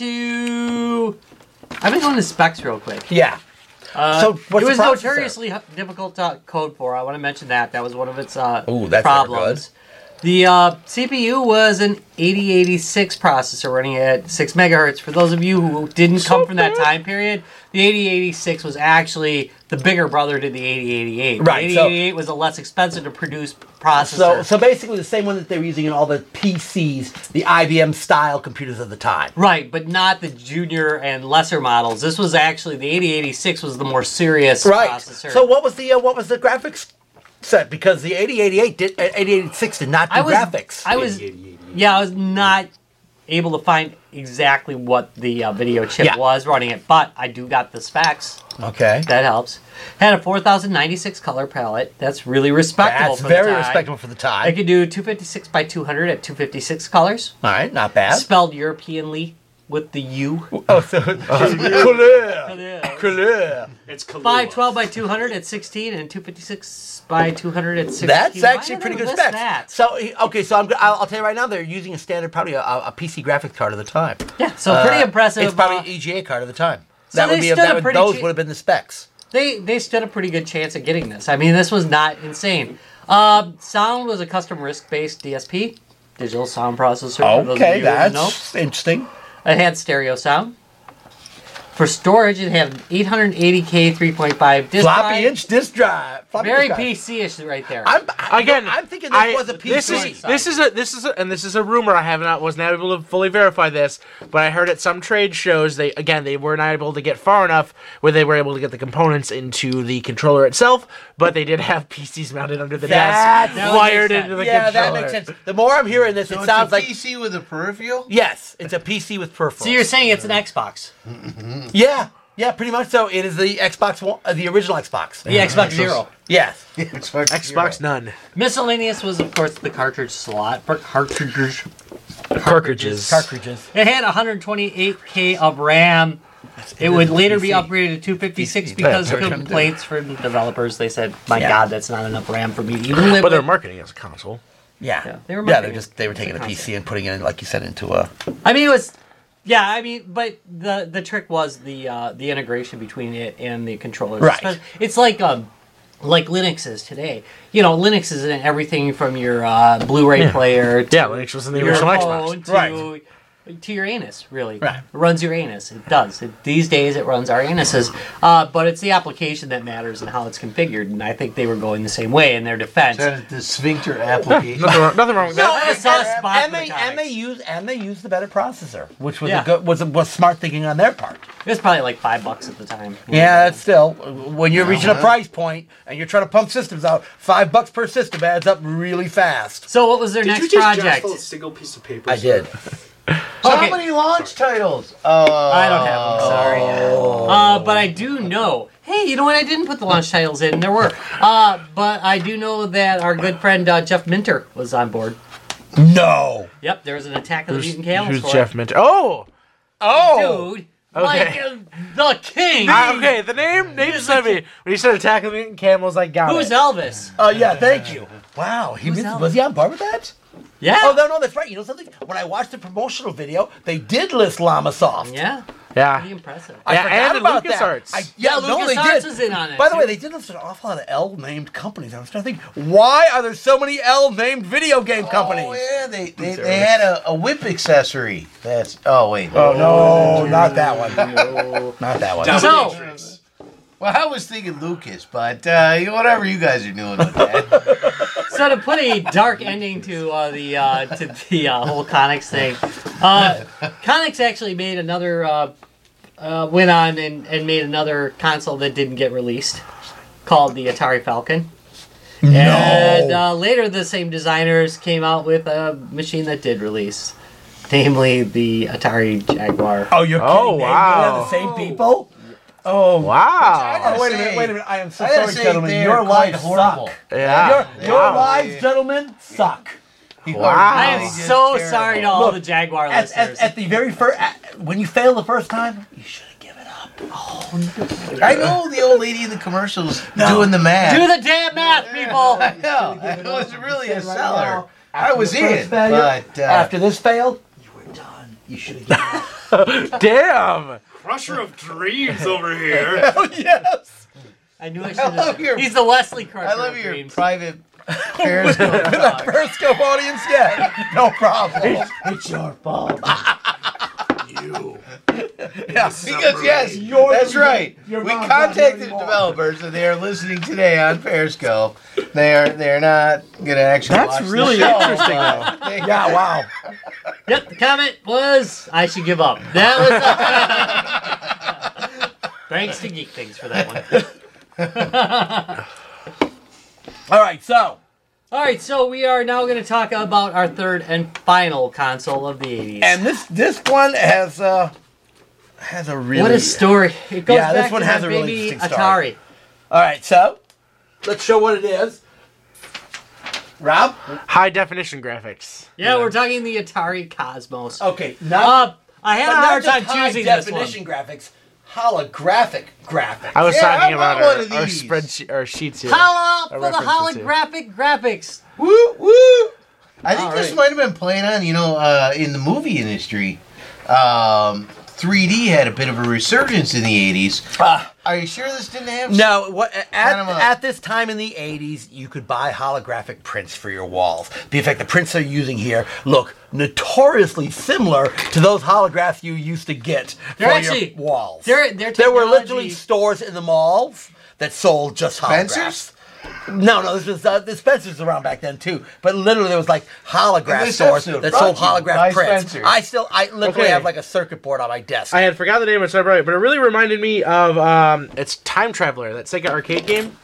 into. I'm gonna go into specs real quick. Yeah. Uh, So, what's it the was processor? notoriously hu- difficult to code for. I want to mention that. That was one of its uh, Ooh, that's never problems. The uh, C P U was an eighty eighty-six processor running at six megahertz. For those of you who didn't come from that time period, the eighty eighty-six was actually the bigger brother to the eighty eighty-eight. Right, The so- eighty eighty-eight was a less expensive to produce processor. So, so basically, the same one that they were using in all the P Cs, the I B M style computers of the time. Right, but not the junior and lesser models. This was actually the eighty eighty-six was the more serious Right. processor. So, what was the uh, what was the graphics set? Because the eighty eighty-eight did uh, eighty eighty-six did not do I was, graphics. I was, yeah, I was not able to find exactly what the uh, video chip Yeah. was running it, but I do got the specs. okay. That helps. Had a four thousand ninety-six color palette. That's really respectable. That's for very the time. respectable for the I time. could do two fifty-six by two hundred at two fifty-six colors. All right, not bad. Spelled Europeanly with the U. Oh, so couleur, couleur. It's five twelve by two hundred at sixteen and two fifty-six by two hundred at sixteen. That's Why actually did pretty I good list specs. that? So, okay, so I'm, I'll, I'll tell you right now, they're using a standard, probably a, a P C graphics card of the time. Yeah, so pretty Uh, impressive. It's probably uh, an E G A card of the time. so that would they be stood that a would, pretty those che- would have been the specs. They they stood a pretty good chance at getting this. I mean, this was not insane. Uh, sound was a custom R I S C-based D S P, digital sound processor. for those of Okay, you who didn't know. that's interesting. It had stereo sound. For storage, it had an eight eighty K three point five disk Floppy drive. inch disk drive. Floppy Very disk drive. P C-ish right there. I'm, I, Again, I'm thinking this I- was a P C. This is this is a this is a, and this is a rumor. I have not was not able to fully verify this, but I heard at some trade shows they again they were not able to get far enough where they were able to get the components into the controller itself, but they did have P Cs mounted under the That- desk, that would wired make into the yeah, controller. that makes sense. The more I'm hearing this, So it it's sounds a like P C with a peripheral? yes, it's a P C with peripherals. so you're saying it's an Xbox. yeah, yeah, pretty much so. It is the Xbox One, uh, the original Xbox. The Xbox Zero. Yes. Xbox, Xbox none. Miscellaneous was, of course, the cartridge slot for cartridges. Cartridges. Cartridges. It had one twenty-eight K of RAM. It would later be upgraded to two fifty-six because of complaints from the developers. They said, "My Yeah. God, that's not enough RAM for me to even live But they're with." marketing as a console. Yeah. Yeah, Yeah, they were they're marketing just they were taking as a a P C and putting it in, like you said, into a. I mean, it was, yeah. I mean, but the the trick was the uh, the integration between it and the controllers. Right. It's like um, like Linux is today. You know, Linux is in everything from your uh, Blu-ray Yeah. player to Yeah, Linux was in the your original phone Xbox. to Right. to your anus, really. Right. It runs your anus. It does. It, these days, it runs our anuses. Uh, but it's the application that matters and how it's configured. And I think they were going the same way in their defense. Is that the sphincter application? Nothing wrong, nothing wrong with No, that. I saw a spot and for they the and they comics. use and they use the better processor, which was Yeah. a good was was smart thinking on their part. It was probably like five bucks at the time. Yeah, that's still when you're reaching a Uh-huh. price point and you're trying to pump systems out, five bucks per system adds up really fast. So what was their Did next you just project? jostle a single piece of paper? I did. So Okay. how many launch titles? Uh, I don't have them, sorry. Uh, but I do know. Hey, you know what? I didn't put the launch titles in. There were. Uh, but I do know that our good friend uh, Jeff Minter was on board. No. Yep, there was an Attack of the Who's, Mutant Camels who's for Jeff Minter? Oh! Oh. it. Dude, Okay. like uh, the king. Ah, okay, the name name sent me. When you said Attack of the Mutant Camels, I got Who's it. Elvis? Oh yeah, thank you. Wow, he Who's was, Elvis? was he on board with that? Yeah. Oh no, no, that's right. You know something? When I watched the promotional video, they did list Llama Soft. Yeah. Yeah. Pretty impressive. I Yeah, forgot and about LucasArts. that. I, Yeah, yeah, no, they LucasArts did. was in on it, By the too. way, they did this an awful lot of L-named companies. I was trying to think, why are there so many L-named video game companies? Oh yeah, they they, they had a, a whip accessory. That's oh wait. Oh, no, not that one. Not that one. So- Dominatrix. Well, I was thinking Lucas, but uh, whatever you guys are doing with that. So to put a dark ending to uh, the uh, to the uh, whole Conix thing, uh, Conix actually made another uh, uh, went on and, and made another console that didn't get released, called the Atari Falcon. No. And uh, later, the same designers came out with a machine that did release, namely the Atari Jaguar. Oh, you're kidding Oh, me? wow. They're the same people? Oh, Wow. Oh, wait a say- minute, wait a minute. I am so I gotta sorry, say gentlemen. they're Your quite lives horrible. suck. Yeah. Your, your Wow. lives, gentlemen, suck. You Wow. are I really am just so terrible. sorry to all Look, the Jaguar At, listeners. at, at the very first, when you fail the first time, you should have given up. I know the old lady in the commercials No. doing the math. Do the damn math, people! I know. It was really a Right seller. now, I was after the first in, failure, but uh, after this failed, you were done. You should have given up. Damn. Crusher of dreams over here. Oh, yes. I knew I should love have. your- He's the Wesley Crusher I love of your dreams. private Periscope. With a talk. Periscope audience, yeah. No problem. It's your fault. You. Yeah. Because yes, Your- that's right. your We mom's not here contacted the anymore. developers, and they are listening today on Periscope. They are they are not gonna actually. That's watch really the show, interesting, but they- Yeah, wow. Yep, the comment was I should give up. That was. Thanks to Geek Things for that one. All right, so. All right, so we are now going to talk about our third and final console of the eighties. And this this one has uh has a really what a story! It goes Yeah, this back one to has that a really baby interesting Atari. story. All right, so let's show what it is. Rob? High definition graphics. Yeah, we're talking the Atari Cosmos. Okay, not Uh, I had but a not hard just time high choosing this definition one. graphics, holographic graphics. I was Yeah, talking I about want our, one of our these. spreadsheet or sheets here. Holla I for the referenced it too. holographic graphics. Woo woo! I think All this right. might have been playing on, you know, uh, in the movie industry. Um, three D had a bit of a resurgence in the eighties. Ah. Are you sure this didn't have? No, what at, Kind of a- at this time in the eighties, you could buy holographic prints for your walls. In fact, the prints they're using here look notoriously similar to those holographs you used to get They're for actually- your walls. their- their there were technology- literally stores in the malls that sold just holographs. Spencer's? No, no, this was uh, the Spencer's around back then too. But literally, there was like holograph this stores episode that brought sold to you holograph by prints. Spencer's. I still, I literally Okay. have like a circuit board on my desk. I had forgot the name of it, but it really reminded me of um, it's Time Traveler, that Sega arcade game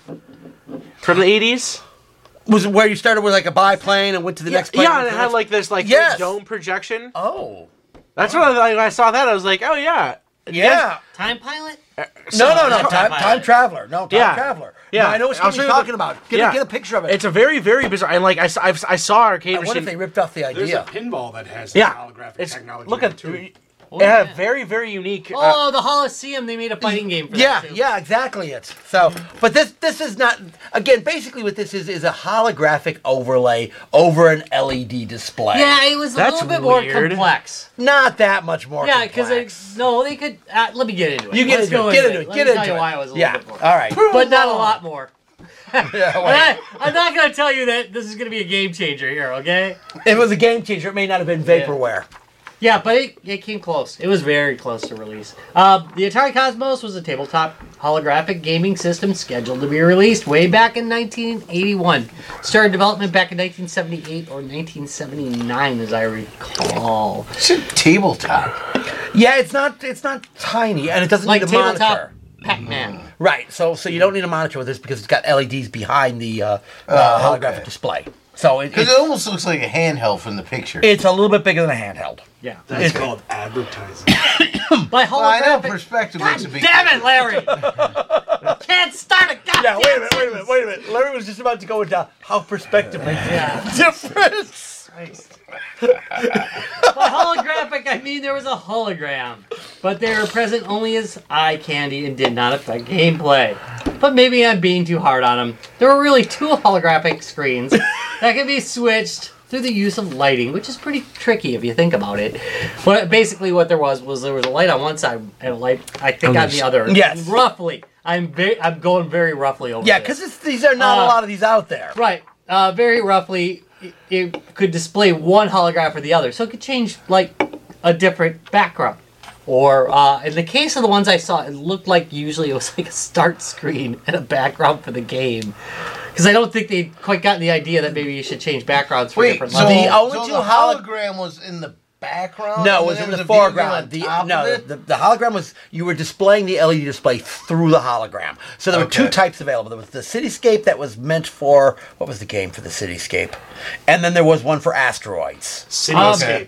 from the eighties. was it where you started with like a biplane and went to the next plane? Yeah, went and to it the had next- like this like Yes. dome projection. Oh. That's what I, like, when I saw that. I was like, oh yeah, Yeah. Time Pilot? No, no, no. Not Time, Time time traveler. No, time Yeah. traveler. Yeah. No, I know what I'll you're show you talking the- about. Get, yeah. a, get a picture of it. It's a very very bizarre. And like I, saw- I've, I saw arcade I wonder if machine. they ripped off the There's idea. a pinball that has Yeah, holographic it's technology. look in at it, too. Oh, it had yeah. very very unique. uh, Oh, the Holosseum, they made a fighting game for Yeah, that too. yeah, exactly. It. So, but this this is not. Again, basically, what this is is a holographic overlay over an L E D display. Yeah, it was a That's little bit more weird. complex. Not that much more. Yeah, because complex. no, they could. Uh, let me get into it. You get Let's into go it. Get into it. it. Let Get me into tell it. you why it was a yeah. little bit more, All right. but not a lot more. Yeah, And wait. I, I'm not gonna tell you that this is gonna be a game changer here, okay? If it was a game changer, it may not have been vaporware. Yeah, but it, it came close. It was very close to release. Uh, the Atari Cosmos was a tabletop holographic gaming system scheduled to be released way back in nineteen eighty-one. Started development back in nineteen seventy-eight or nineteen seventy-nine, as I recall. It's a tabletop. Yeah, it's not. It's not tiny, and it doesn't Like need a tabletop monitor. Pac-Man. Right. So, so you don't need a monitor with this because it's got L E Ds behind the uh, uh, holographic okay. display. So it, Because it's, it almost looks like a handheld from the picture. it's a little bit bigger than a handheld. Yeah. That's It's- called advertising. By well, I know holographic. perspective makes a big Damn it, Larry! Can't start a goddamn Yeah, wait a minute, wait a minute, wait a minute. Larry was just about to go into how perspective makes Yeah. a difference. By holographic, I mean there was a hologram, but they were present only as eye candy and did not affect gameplay. But maybe I'm being too hard on them. There were really two holographic screens that could be switched through the use of lighting, which is pretty tricky if you think about it. But basically, what there was was there was a light on one side and a light, I think, on the other. Yes. Roughly. I'm very, I'm going very roughly over Yeah, this. because these are not Uh, a lot of these out there. Right. Uh, very roughly, it, it could display one holograph or the other. So it could change, like, a different background. Or, uh, in the case of the ones I saw, it looked like usually it was like a start screen and a background for the game. Because I don't think they'd quite gotten the idea that maybe you should change backgrounds for Wait, different so, levels. The only so two the holo- hologram was in the background? No, it and was there in the a video foreground. on The, top no, of it? the, the hologram was, you were displaying the L E D display through the hologram. So there were two Okay. types available. There was the cityscape that was meant for, what was the game for the cityscape? And then there was one for asteroids. Cityscape.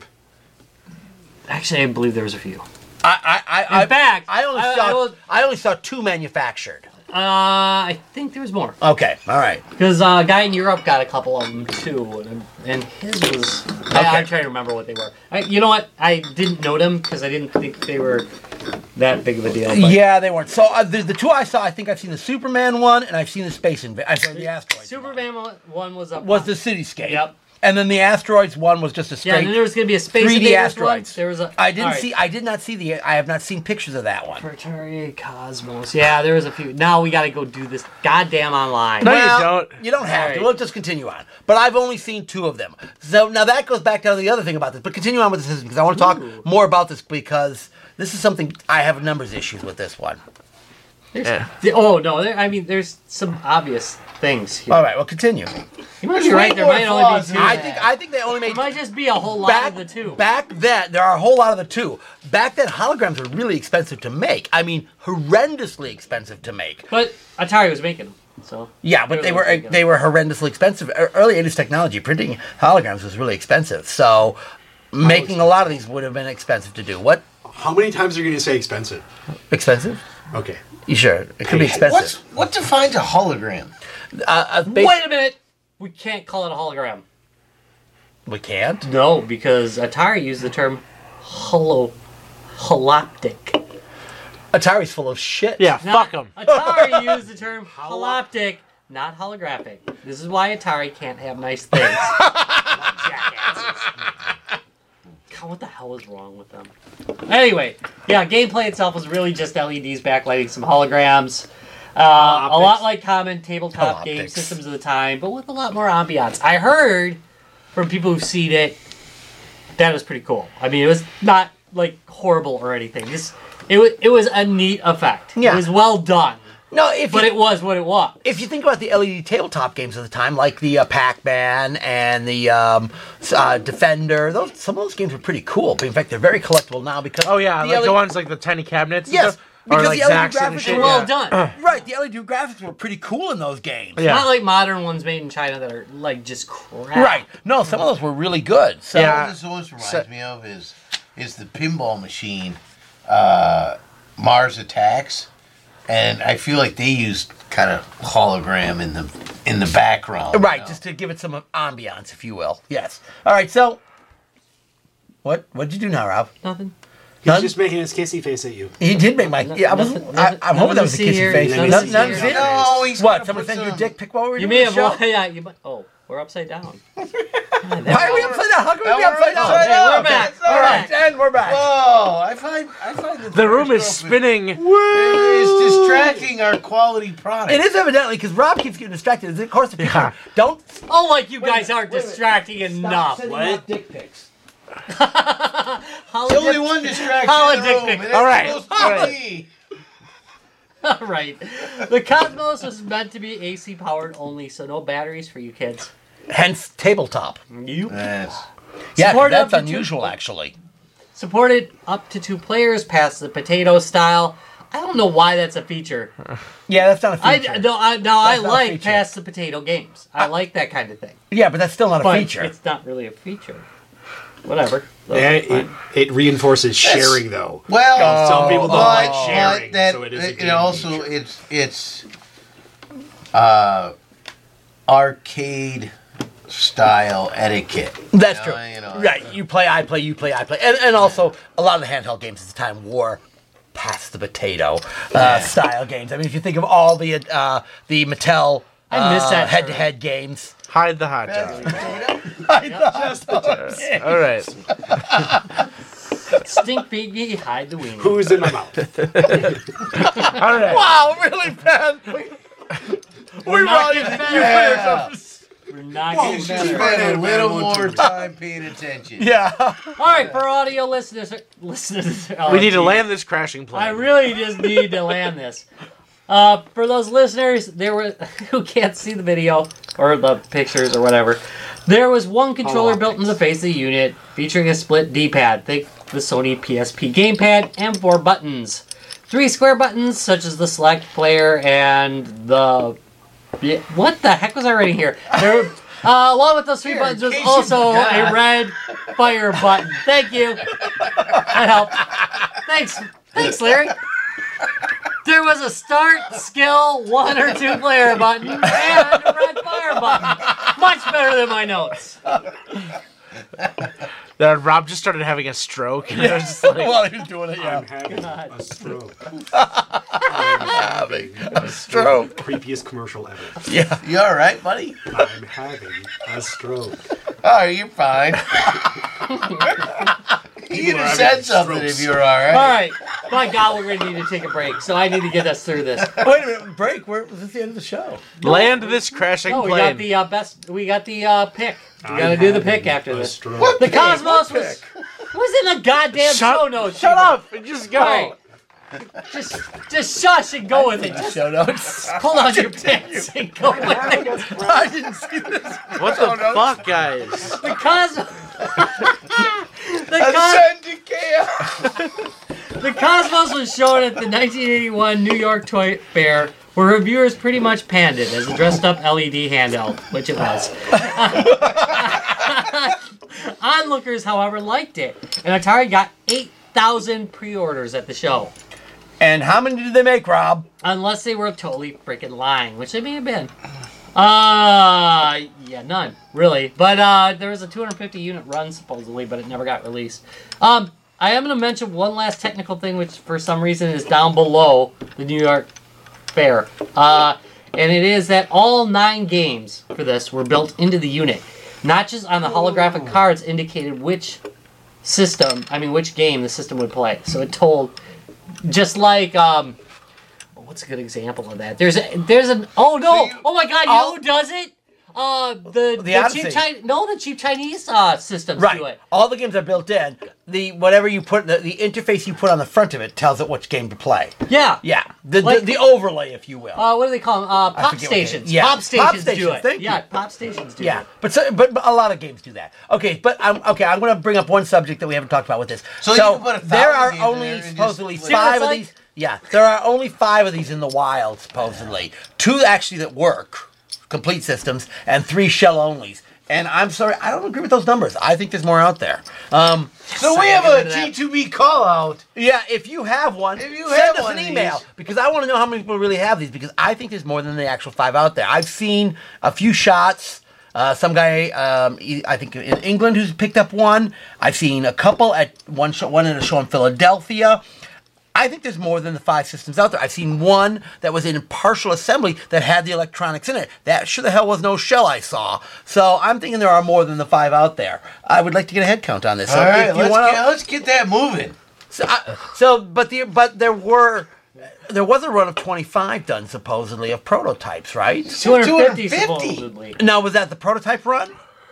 Actually, I believe there was a few. I, I, I, In I, fact, I only I- saw, I will- I only saw two manufactured. Uh, I think there was more. Okay, all right. Because uh, a guy in Europe got a couple of them too, and, and his was. I, I'm trying to remember what they were. I, you know what? I didn't note them because I didn't think they were that big of a deal. But Yeah, they weren't. So uh, the, the two I saw, I think I've seen the Superman one and I've seen the Space Invasion. I'm sorry, the asteroids. Superman one- one was up. was the cityscape. Yep. And then the asteroids one was just a Yeah, straight and then there was going to be a space three D Invaders one. asteroids. There was a. I didn't all right. see. I did not see the. I have not seen pictures of that one. For Atari Cosmos. Yeah, there was a few. Now we got to go do this goddamn online. No, you Well, don't. You don't have Alright. to. We'll just continue on. But I've only seen two of them. So now that goes back to the other thing about this. But continue on with the system because I want to talk Ooh. more about this because this is something I have numbers issues with this one. There's- Yeah. the- oh no! There, I mean, there's some obvious things here. All right. Well, continue. You might be There's right. way There more might only flaws be in two. I think. I think they only It made. might just be a whole lot Back, of the two. back then, there are a whole lot of the two. Back then, holograms were really expensive to make. I mean, horrendously expensive to make. But Atari was making them, so. Yeah, but they were making 'em. they were horrendously expensive. E- Early eighties technology, printing holograms was really expensive. So, making a lot of these would have been expensive to do. What How many times are you going to say expensive? expensive? Okay. You sure? It could be expensive. What's, what defines a hologram? Uh, uh, bas- Wait a minute! We can't call it a hologram. We can't. No, because Atari used the term holo, holoptic. Atari's full of shit. Yeah, Not- fuck them. Atari used the term holoptic, not holographic. This is why Atari can't have nice things. Jackasses. God, what the hell is wrong with them? Anyway, yeah, gameplay itself was really just L E Ds backlighting some holograms. Uh, a lot like common tabletop game Holoptics. systems of the time, but with a lot more ambiance. I heard from people who've seen it that it was pretty cool. I mean, it was not like horrible or anything. This it was it was a neat effect. Yeah. It was well done, No, if but you, it was what it was. if you think about the L E D tabletop games of the time, like the uh, Pac-Man and the um, s- uh, Defender, those some of those games were pretty cool. But in fact, they're very collectible now because Oh yeah, the like L E D the ones like the tiny cabinets. and Yes, stuff, or because like the L E D Zaxxon and graphics shit. They're well yeah. done. right, the L E D graphics were pretty cool in those games. Yeah. Not like modern ones made in China that are like just crap. Right. No, some of those were really good. So Yeah. What this always reminds So- me of is is the pinball machine, uh, Mars Attacks, and I feel like they used kind of hologram in the in the background. Right, you know? just to give it some ambiance, if you will. Yes. All right. So, what what'd you do now, Rob? Nothing. He's None? just making his kissy face at you. He did make my. Yeah, I was. Nothing- I, I'm hoping that was a nothing to see kissy here, face. nothing None, to none see of here. it? No, he's What? gonna Someone put send you a some- dick pic while we were You doing may the have. show? Yeah. You. might- Oh, we're upside down. Why are we upside down? How can we Now be we're upside down? upside Hey, we're down. back. It's All all right, right. and we're back. Whoa! I find I find that The room is periscope spinning. is distracting our quality product. It is evidently because Rob keeps getting distracted. Of course, the picture. Yeah. Don't Oh, like you Wait a guys minute, aren't wait a minute. distracting enough. sending What? out dick pics. There's only one distraction in the room. Holodeck. and it's All right, supposed to all right. be. All right. The Cosmos was meant to be A C powered only, so no batteries for you kids. Hence, tabletop. You Yes. Yeah, Support that's up to two- unusual, actually. supported up to two players past the potato style. I don't know why that's a feature. Yeah, that's not a I feature. no, I no, I That's not a like feature. past the potato games. I like that kind of thing. Yeah, but that's still not a But feature. it's not really a feature. Whatever. Yeah, it, it reinforces sharing, though. Well, Some people don't but, like sharing, but that so it is a it, game also feature. it's it's uh, arcade style etiquette. That's You true. know, you know, right. You play, I play, you play, I play. And, and also, a lot of the handheld games at the time were pass the potato uh, style games. I mean, if you think of all the uh, the Mattel I miss uh, that head-to-head games. Hide the hot Pass dog. the potato? I Yep. thought Just the tips. All right. Stink piggy, hide the weenie. Who's in my mouth? All right. Wow, really, Ben? We're not really- getting you better. Yeah. We're not Whoa, getting she's better. right. Spend a little One, more two. time paying attention. Yeah. All right, for audio listeners, listeners. oh, We need to geez. land this crashing plane. I really just need to land this. Uh, for those listeners, there were who can't see the video or the pictures or whatever. There was one controller Oh, built into the face of the unit, featuring a split D-pad. Think the Sony P S P gamepad and four buttons. Three square buttons, such as the select player and the. Yeah, what the heck was I writing here? There, uh, along with those three Here, buttons in was case you also forgot. a red fire button. Thank you. That helped. Thanks, thanks, Larry. There was a start, skill, one or two player button, and a red fire button. Much better than my notes. Then Rob just started having a stroke. And I was just like, While he was doing it, yeah. I'm having God. a stroke. Having a stroke. Creepiest commercial ever. Yeah. You all right, buddy? I'm having a stroke. Oh, you're fine. you People could are have having said something strokes. if you were all right. All right. My God, we're going to need to take a break, so I need to get us through this. Wait a minute, break. Where was this the end of the show? land this crashing No, we plane. got the uh, best. We got the uh, pick. We I'm got to do the having pick after a this. stroke. What The pick? Cosmos What was was in the goddamn Shut- show notes. Shut people. up and just go. All right. Just, just shush and go with it. Just Show notes. pull out your pants and go with it. I didn't see this. What the fuck, guys? The Cosmos. the, Cos- Ascend to chaos. the Cosmos was shown at the nineteen eighty-one New York Toy Fair, where reviewers pretty much panned it as a dressed-up L E D handheld, which it was. Onlookers, however, liked it, and Atari got eight thousand pre-orders at the show. And how many did they make, Rob? Unless they were totally freaking lying, which they may have been. Uh, yeah, none, really. But uh, there was a two hundred fifty unit run, supposedly, but it never got released. Um, I am going to mention one last technical thing, which for some reason is down below the New York Fair. Uh, and it is that all nine games for this were built into the unit. Notches on the holographic cards indicated which system, I mean, which game the system would play. So it told, just like, um, what's a good example of that? There's a, there's an, oh no, So you- oh my God, you all- know who does it? Uh, the, the, Odyssey. cheap Chinese, no, the cheap Chinese uh, systems Right. do it. All the games are built in. The whatever you put, the, the interface you put on the front of it tells it which game to play. Yeah. Yeah, the Like- the, the overlay, if you will. Uh, what do they call them? Uh, pop forget what they- stations. yeah. Pop stations, Pop do stations, it. thank you. yeah, pop stations do yeah, it. but, so, but but a lot of games do that. Okay, but I'm okay. I'm going to bring up one subject that we haven't talked about with this. So you can put a there thousand are games in only there and just supposedly play- See what five it's of like? these. Yeah, there are only five of these in the wild, supposedly. Two actually that work, complete systems, and three shell onlys. And I'm sorry, I don't agree with those numbers. I think there's more out there. Um, So we have a G two B call out. yeah, if you have one, If you send have us one an of email these. because I want to know how many people really have these because I think there's more than the actual five out there. I've seen a few shots. Uh, some guy, um, he- I think in England, who's picked up one. I've seen a couple at one show, one at a show in Philadelphia. I think there's more than the five systems out there. I've seen one that was in partial assembly that had the electronics in it. That sure the hell was no shell I saw. So I'm thinking there are more than the five out there. I would like to get a head count on this. So All right, if you let's, wanna- get, let's get that moving. so, I, so, but the but there were there was a run of twenty-five done supposedly of prototypes, right? two hundred fifty, two hundred fifty. supposedly. Now was that the prototype run?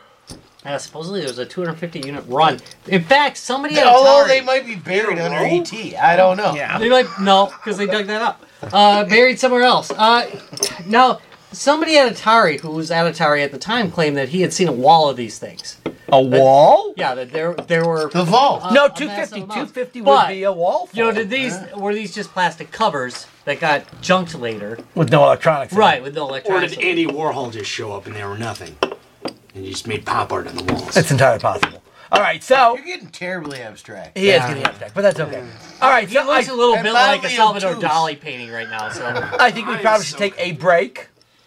Uh, supposedly there was a two hundred fifty unit run. In fact, somebody at Although Atari, they might be buried In a under row? E T. I don't know. Yeah. they might no, because they dug that up. Uh, buried somewhere else. Uh, now, somebody at Atari who was at Atari at the time claimed that he had seen a wall of these things. A wall? Yeah, that there there were. The vault. Uh, No, a two fifty. massive amount. two fifty would But, be a wall. You know, full. did these were these just plastic covers that got junked later? with no electronics. in Right, it. with no Or electronics. did Andy Warhol just show up and they were nothing? And you just made pop art on the walls? It's entirely possible. All right, so You're getting terribly abstract. he is getting abstract, but that's okay. All right, He so I, looks a little and bit like a mildly Salvador obtuse. Dali painting right now. So I think we I am probably so should take a break.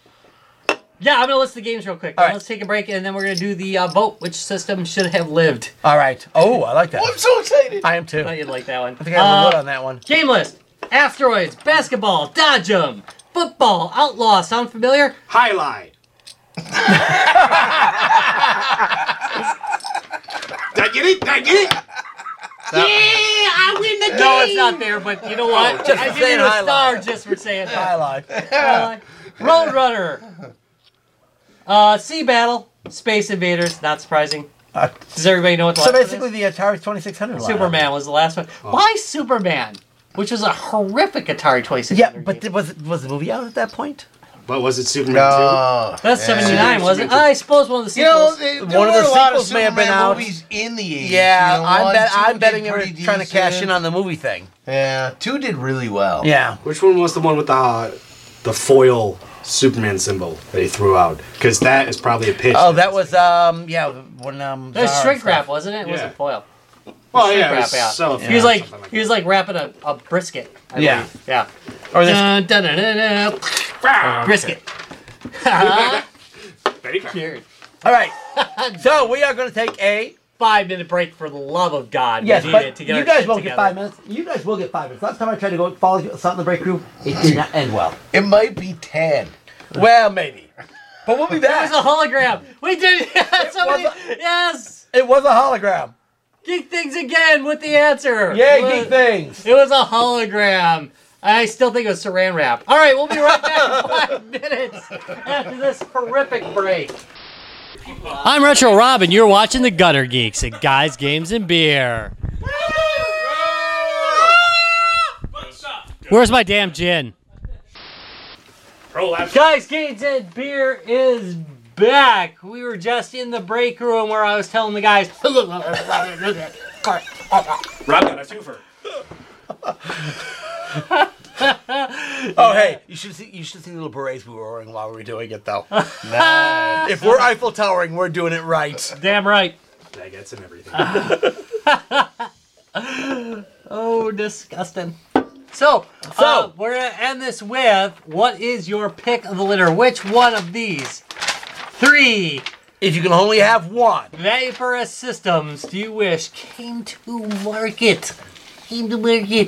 yeah, I'm gonna list the games real quick. All right. Let's take a break and then we're gonna do the uh, vote. Which system should have lived? All right. Oh, I like that. I'm so excited. I am too. I thought you'd like that one. I think I have a Uh, vote on that one. Game list: Asteroids, basketball, dodge 'em, football, outlaw. Sound familiar? Highlight. Peggy, Peggy. Yeah, I win the game. No, it's not there, but you know what? Oh, just I for give saying you a High star Line. just for saying that. Highlight. Uh, Roadrunner. Uh, Sea Battle. Space Invaders. Not surprising. Uh, Does everybody know what the so last basically, one is? the Atari twenty-six hundred. line. Superman was the last one. Why Superman? Which was a horrific Atari twenty-six Yeah, hundred but game. was was the movie out at that point? But was it Superman No. That's Yeah. seventy-nine, wasn't it? I suppose one of the You know, sequels. they, One there of were the a lot of sequels may have been Superman out. movies in the eighties. Yeah, you know, I'm, one, bet, two I'm did betting they were pretty trying to cash in decent. on the movie thing. Yeah, two did really well. Yeah. two? Which one was the one with the uh, the foil Superman symbol that he threw out? Because that is probably a pitch. Oh, that was um yeah when um. That was Zara shrink stuff. wrap, wasn't it? It Yeah. wasn't foil. Well, Shrink yeah, it wrap, was yeah. cellophane He was or like, something like he was like wrapping a, a brisket. I Yeah. believe. Yeah. Or this. Dun, dun, dun, dun, dun. that. Brisket. Betty Crocker. Cheers. All right. So we are going to take a Five minute break for the love of God. yes, we need but it to get you our guys shit won't get together. five minutes. You guys will get five minutes. Last time I tried to go follow something in the break room, it did not end well. It might be ten. Well, maybe, but we'll be It back. was a hologram. We did it. Somebody, was yes. It was a hologram. Geek things again with the answer. Yay, It was- geek things. It was a hologram. I still think it was saran wrap. All right, we'll be right back in five minutes after this horrific break. I'm Retro Rob, and you're watching the Gutter Geeks at Guys, Games, and Beer. Where's my damn gin? Guys, Games, and Beer is back. We were just in the break room where I was telling the guys. Rob got a twofer. Oh, hey, you should see you should see the little berets we were wearing while we were doing it, though. Nice. If we're Eiffel Towering, we're doing it right. Damn right. Baguettes and everything. Oh, disgusting. So, So- uh, we're going to end this with, what is your pick of the litter? Which one of these three If you can only have one, vaporous systems do you wish came to market? Came to market.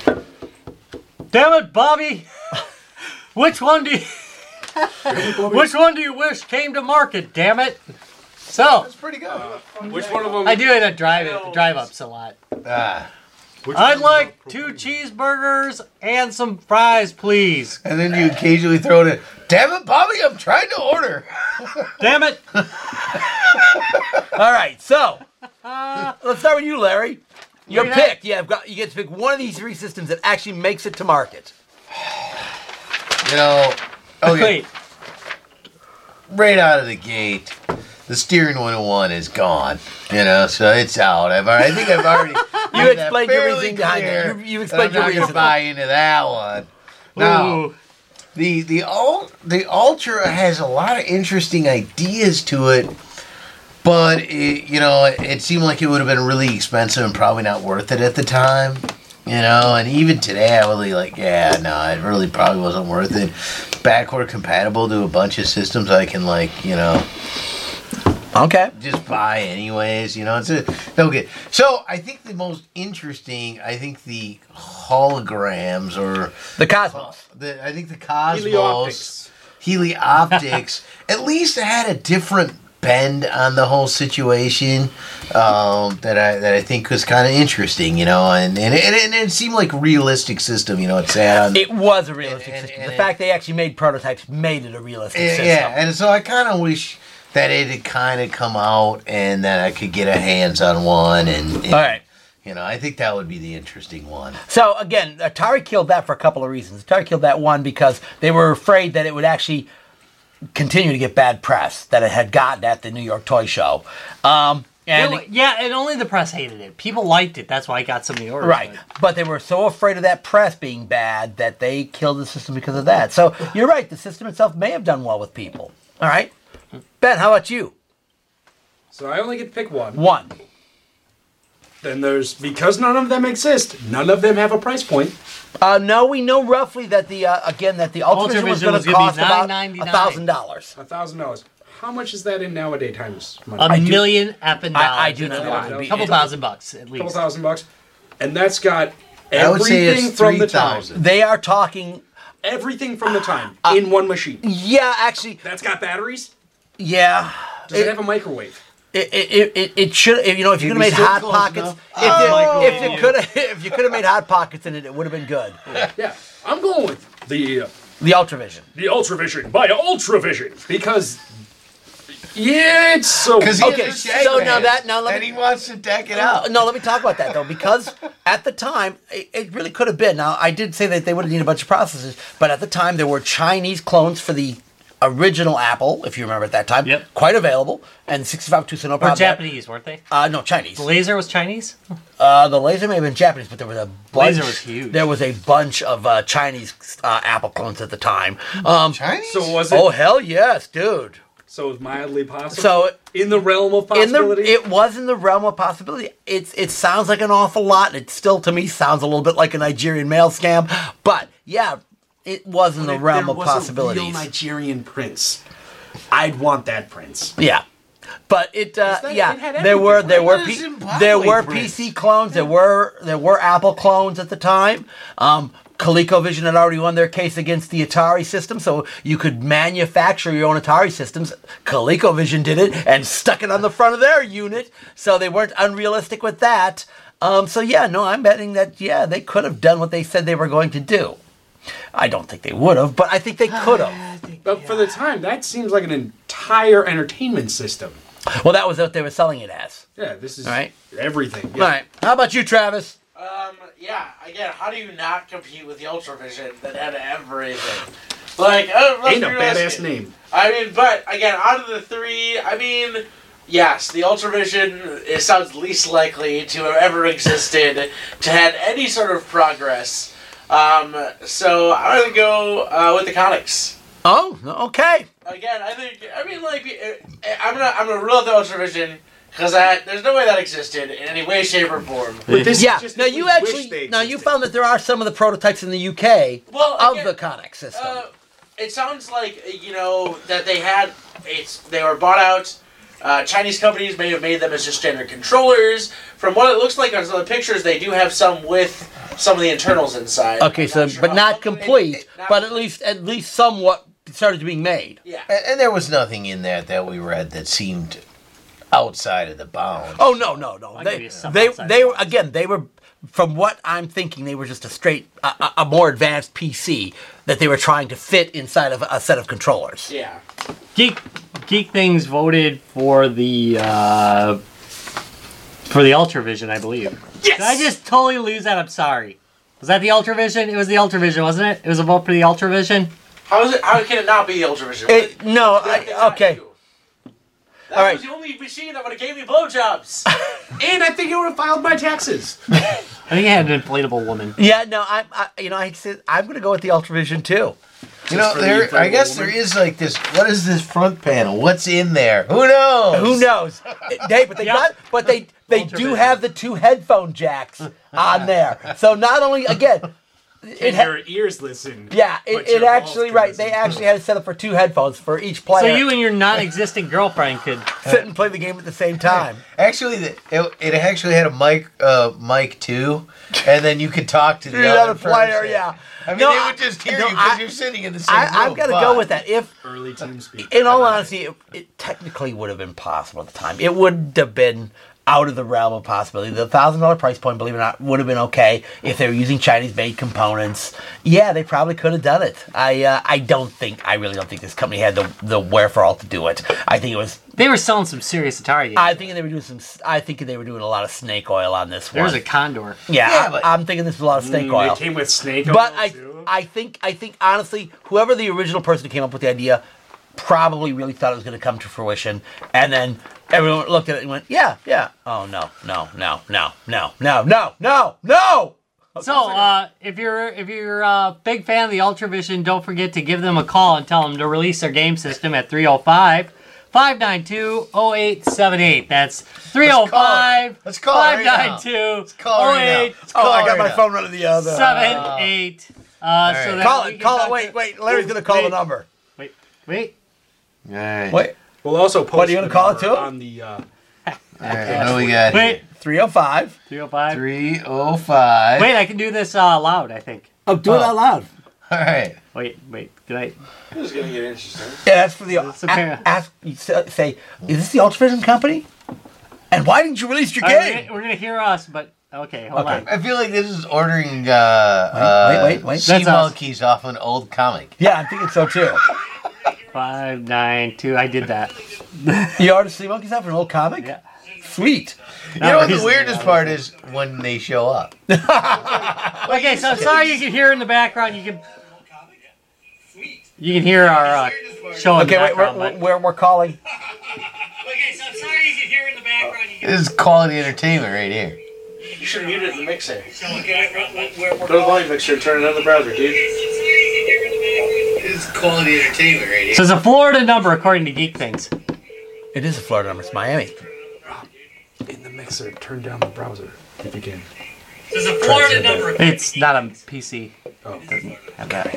Damn it, Bobby. Which one do you... Which one do you wish came to market, damn it? So, That's pretty good. Which one of them? I do it at drive drive ups a lot. Ah. Which I'd one- like two cheeseburgers and some fries, please. And then you occasionally throw it in. Damn it, Bobby, I'm trying to order. Damn it. all right. So let's start with you, Larry. Your Look at pick. Yeah, I've got. You get to pick one of these three systems that actually makes it to market. You know, okay, Wait. right out of the gate, the steering wheel one is gone. You know, so it's out. I've already, I think I've already. You made that explained your fairly reasoning behind it. clear You- you that explained I'm your not gonna reasoning. buy into that one. Now, Ooh. the the ul- the Ultra has a lot of interesting ideas to it, but it, you know, it, it seemed like it would have been really expensive and probably not worth it at the time. You know, and even today, I was like, yeah, no, it really probably wasn't worth it. Backward compatible to a bunch of systems I can, like, you know, Okay. just buy anyways. You know, it's a, okay. So I think the most interesting, I think the holograms or The Cosmos. the, I think the Cosmos, Helio-optics. Helio-optics, at least it had a different bend on the whole situation um, that I that I think was kind of interesting, you know, and and it, and it seemed like a realistic system, you know. It sat on, It was a realistic And- system. and the it- fact they actually made prototypes made it a realistic yeah, system. yeah, and so I kind of wish that it had kind of come out and that I could get a hands on one, and, and All right. you know, I think that would be the interesting one. So again, Atari killed that for a couple of reasons. Atari killed that one because they were afraid that it would actually continue to get bad press that it had gotten at the New York Toy Show. Um, and It- yeah, and only the press hated it. People liked it. That's why I got some of the orders. right, but they were so afraid of that press being bad that they killed the system because of that. So you're right, the system itself may have done well with people. All right, Ben, how about you? So I only get to pick one. One. Then there's, because none of them exist, none of them have a price point. Uh, no, we know roughly that the uh, again that the Ultravision was Ultravision going was to gonna be cost about nine a ninety-nine. thousand dollars. A thousand dollars. How much is that in nowadays times money? A I do- million effing dollars. I- I do not It's want to a be- couple thousand bucks at A couple least. thousand bucks. And that's got I would say everything it's from three the time. thousand. They are talking. Everything from the time Uh, in one machine. Yeah, actually, That's got batteries. yeah. Does it, have a microwave? It it, it, it should you know if you could have made still hot close pockets enough. if, you, Oh. if you could have if you could have made hot pockets in it it would have been good. Yeah, I'm going with the uh, The Ultravision. the Ultravision by Ultravision because yeah, it's so Because Okay, so now that- now let and me- he wants to deck it Uh, out. no, let me talk about that though, because at the time it, it really could have been. Now I did say that they would have needed a bunch of processors, but at the time there were Chinese clones for the original Apple, if you remember at that time. Yep. Quite available, and sixty-five two, so no Or problem. there. Japanese, weren't they? Uh, no, Chinese. The laser was Chinese? Uh, the laser may have been Japanese, but there was a bunch. Laser was huge. There was a bunch of uh, Chinese uh, Apple clones at the time. Um, Chinese? so was it oh hell yes, dude. so it was mildly possible. So in the realm of in the possibility. it was in the realm of possibility. It's it sounds like an awful lot. It still to me sounds a little bit like a Nigerian mail scam, but yeah, it was in the If realm there of was a possibilities. real Nigerian prince, I'd want that prince. Yeah. But it, uh, that- yeah, it had there were there everything, were right? P- It was Zimbabwe there were prince. P C clones, there were there were Apple clones at the time. Um, ColecoVision had already won their case against the Atari system, so you could manufacture your own Atari systems. ColecoVision did it and stuck it on the front of their unit, so they weren't unrealistic with that. Um, so yeah, no, I'm betting that yeah, they could have done what they said they were going to do. I don't think they would have, but I think they could have. but for the time, that seems like an entire entertainment system. Well, that was what they were selling it as. Yeah, this is All right. everything. Yeah. All right. How about you, Travis? Um, yeah, again, how do you not compete with the Ultravision that had everything? Like, uh, let's Ain't a be realistic. badass name. I mean, but again, out of the three, I mean, yes, the Ultravision it sounds least likely to have ever existed to have any sort of progress. Um, so I'm gonna go uh, with the Conix. Oh, okay. Again, I think I mean like it- I'm gonna I'm gonna rule out the Ultravision because that there's no way that existed in any way, shape, or form. But this Yeah. is just Now if you we wish actually they now you existed. found that there are some of the prototypes in the U K Well, of again, the Connex system. Uh, it sounds like you know that they had it's they were bought out. Uh, Chinese companies may have made them as just standard controllers. From what it looks like on some of the pictures, they do have some with some of the internals inside. okay, I'm so sure but how- not it- complete, it- not but at complete. least at least somewhat started being made. Yeah. And, and there was nothing in that that we read that seemed outside of the bounds. Oh no, no, no. I'll They give you some they outside they were box. again, they were from what I'm thinking they were just a straight a, a- a more advanced P C that they were trying to fit inside of a set of controllers. Yeah. Geek Geek Things voted for the uh, for the Ultravision, I believe. Yes! Did I just totally lose that? I'm sorry. Was that the Ultravision? It was the Ultravision, wasn't it? It was a vote for the Ultravision. How is it? How can it not be the Ultravision? It, no, What did they I, not okay. do? That All right. was the only machine that would have gave me blowjobs. And I think it would have filed my taxes. I think it had an inflatable woman. Yeah, no, I, I you know, I said I'm going to go with the Ultravision too. You know, for the there. I inflatable guess woman? there is like this. What is this front panel? What's in there? Who knows? Who knows? Hey, but they Yeah. got, but they they do Ultravision. have the two headphone jacks on there. So not only again, it And ha- your ears listen. yeah, but it, your it balls actually can right. listen. They actually had it set up for two headphones for each So player. you and your non-existent girlfriend could. sit and play the game at the same time. Actually, the, it, it actually had a mic, uh, mic too, and then you could talk to the, The other, other player, person. yeah. I mean, No, they I- would just hear no, you because I- you're sitting in the same I, room. I've got to but- go with that. If Early team speak. in all honesty, it, it technically would have been possible at the time. It would have been out of the realm of possibility. The thousand dollar price point, believe it or not, would have been okay if they were using Chinese made components. Yeah, they probably could have done it. I uh, I don't think I really don't think this company had the the wherewithal to do it. I think it was. They were selling some serious Atari games. I think they were doing some. I think they were doing a lot of snake oil on this there one. was a Condor. yeah, Yeah, I, but- I'm thinking this was a lot of snake Mm, oil. They came with snake But oil, I, too. I think, I think honestly, whoever the original person who came up with the idea probably really thought it was going to come to fruition, and then everyone looked at it and went, "Yeah, yeah." Oh no, no, no, no, no, no, no, no, no. So, uh, if you're if you're a big fan of the Ultravision, don't forget to give them a call and tell them to release their game system at three oh five, five nine two, oh eight seven eight. That's three oh five, Let's call it five right now. nine two, call it oh right now. eight Let's Oh, call I it got right my now. phone running the other. seven eight. Uh, so right. that Call we it, can call talk it. Wait, to- wait. Larry's going to call the Wait. number. Wait, wait. All right. Wait, We'll also post What, are you gonna the call it number too? on the. Uh, All right. What do we got? Wait, three oh five. three oh five. Three oh five. Wait, I can do this uh, loud, I think. Oh, do it out loud. All right. Wait, wait. Did I? This is gonna get interesting. Yeah, that's for the. It's okay. a- ask, you say, say, is this the Ultravision company? And why didn't you release your All right, game? we're, we're gonna hear us, but okay, hold Okay. on. I feel like this is ordering uh, uh, wait, wait, wait. sea That's us. monkeys off an old comic. Yeah, I'm thinking so too. Five, nine, two. I did that. You already see monkeys out for an old comic? Yeah. Sweet. You know what the he's- weirdest part is when they show up. Okay, so I'm sorry you can hear in the background. You can you can hear our uh, show in Okay, the wait, background. we're, but- we're, we're calling. Okay, so I'm sorry you can hear in the background. You can... This is quality entertainment right here. You should mute it in the mixer. Okay, we're, we're, Go to the volume mixer and turn it on the browser, dude. This is quality entertainment right here. So it's a Florida number according to Geek Things. It is a Florida number. It's Miami. In the mixer, turn down the browser if you can. It's a Florida number. It's not a P C. Oh. It doesn't have that.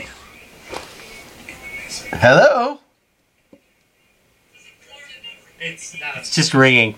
Hello? It's not. It's just ringing.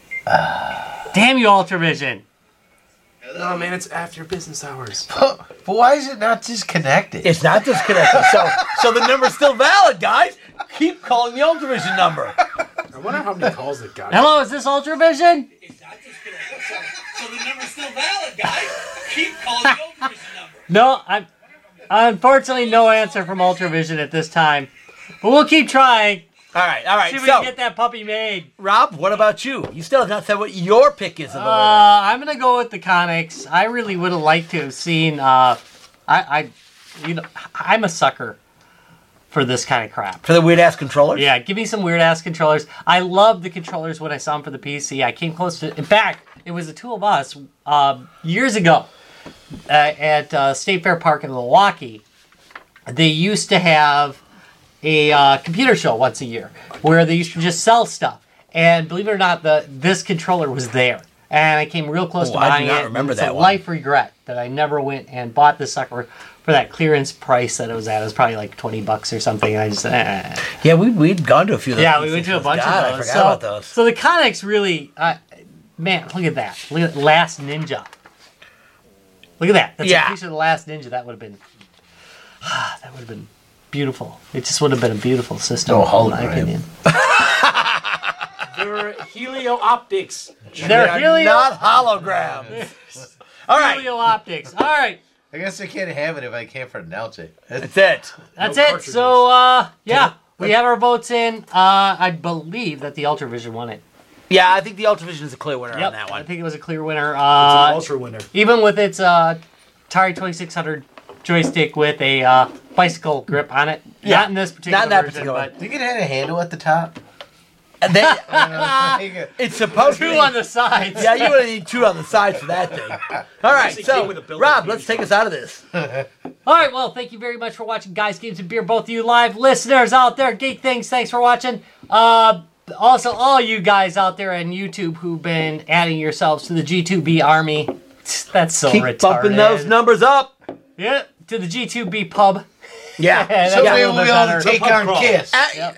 Damn you, Ultravision. No, man, it's after business hours. But why is it not disconnected? It's not disconnected. So so the number's still valid, guys. Keep calling the Ultravision number. I wonder how many calls it got. Hello, is this Ultravision? It's not disconnected. So, so the number's still valid, guys. Keep calling the Ultravision number. No, I'm. Unfortunately, no answer from Ultravision at this time. But we'll keep trying. All right, all right. See if we So, can get that puppy made. Rob, what about you? You still have not said what your pick is in the Uh, I'm gonna go with the Conex. I really would have liked to have seen. Uh, I, I, you know, I'm a sucker for this kind of crap. For the weird ass controllers? Yeah, give me some weird ass controllers. I loved the controllers when I saw them for the P C. I came close to. In fact, it was the two of us uh, years ago uh, at uh, State Fair Park in Milwaukee. They used to have a uh, computer show once a year where they used to just sell stuff. And believe it or not, the this controller was there. And I came real close Oh, to I do buying not it. remember it's that a one. life regret that I never went and bought this sucker for that clearance price that it was at. It was probably like twenty bucks or something. And I just, eh. Yeah, we, we'd gone to a few of those. Yeah, we went to a bunch God, of those. I forgot so, about those. So the Conex really, uh, man, look at that. Look at Last Ninja. Look at that. That's Yeah. a piece of the Last Ninja. That would have been, that would have been beautiful. It just would have been a beautiful system, Oh, in my hologram. opinion. They're helio optics. They're They are helio, not holograms. All right, helio optics. All right. I guess I can't have it if I can't pronounce it. that's it. That's No it. cartridges. So, uh, yeah, we have our votes in. Uh, I believe that the Ultravision won it. Yeah, I think the Ultravision is a clear winner Yep, on that I one. think it was a clear winner. It's Uh, an ultra winner. even with its uh, Atari twenty-six hundred joystick with a uh, bicycle grip on it. Yeah, Not in this particular not in that version, particular but Think it had a handle at the top? And they, Uh, it's supposed to two be. on the sides. Yeah, you would need two on the side for that thing. All right, Actually so came with a built-in Rob, T V let's take us out of this. All right, well, thank you very much for watching Guys, Games, and Beer, both of you live listeners out there. Geek Things, thanks for watching. Uh, also, all you guys out there on YouTube who've been adding yourselves to the G two B army. That's so Keep retarded. bumping those numbers up. Yeah, to the G two B pub. Yeah. That's Someday a little we'll bit be able better. to take Pub on crawl. Kiss. Uh,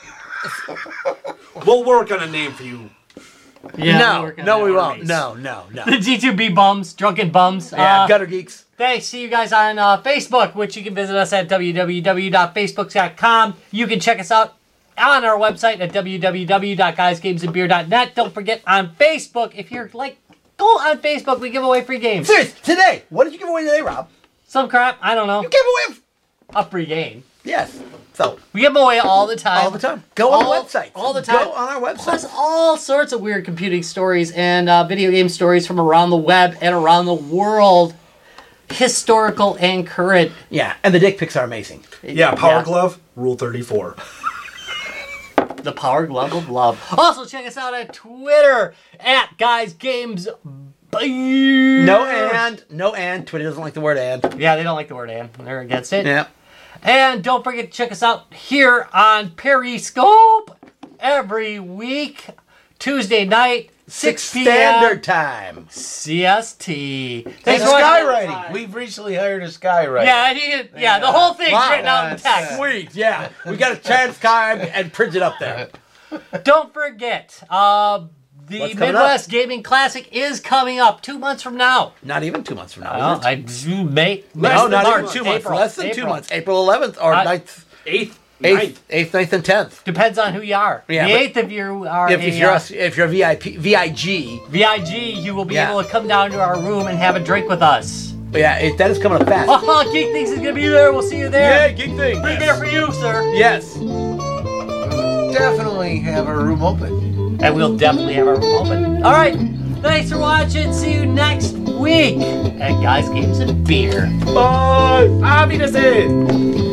We'll work on a name for you. Yeah, we'll no, work on no, that we one, won't. Reese. No, no, no. The G two B bums, drunken bums. Yeah, Uh, gutter geeks. Thanks. See you guys on uh, Facebook, which you can visit us at w w w dot facebook dot com. You can check us out on our website at w w w dot guys games and beer dot net. Don't forget on Facebook, if you're like, go on Facebook, we give away free games. Serious, today, what did you give away today, Rob? Some crap, I don't know, You gave away. a free game. Yes. So We give them away all the time. all the time. Go on All- the website. all the time. Go on our website. Plus all sorts of weird computing stories and uh, video game stories from around the web and around the world. Historical and current. Yeah, and the dick pics are amazing. Yeah, Power Yeah. Glove, Rule thirty-four. The Power Glove of Love. Also, check us out at Twitter at Guys Games Beer. No and, no and. Twitter doesn't like the word and. Yeah, they don't like the word and. They're against it. Yeah. And don't forget to check us out here on Periscope every week, Tuesday night, Six six p.m. standard time. C S T. Hey, Thanks for watching. skywriting. We've recently hired a skywriter. Yeah, I need it. Yeah, the whole thing's Wow. written out in text. Sweet, yeah. We got a transcribe and print it up there. Don't forget, uh, the What's coming Midwest Gaming Classic is coming up two months from now. Not even two months from now. Well, is it? I May, no, May- not March, even two months. April, Less than two April. months. April eleventh or I- ninth. Eighth Eighth, eighth, ninth, and tenth. Depends on who you are. Yeah, the but eighth, if you are If, a, if you're uh, us, if you're V I P, V I G, V I G, you will be Yeah. able to come down to our room and have a drink with us. yeah, it, that is coming up fast. Oh, Geek Things is gonna be there. We'll see you there. Yeah, geek thing. Big beer for you, sir. Yes. Definitely have a room open. And we'll definitely have our room open. All right. Thanks for watching. See you next week at Guys, Games, and Beer. Bye. Auf Wiedersehen.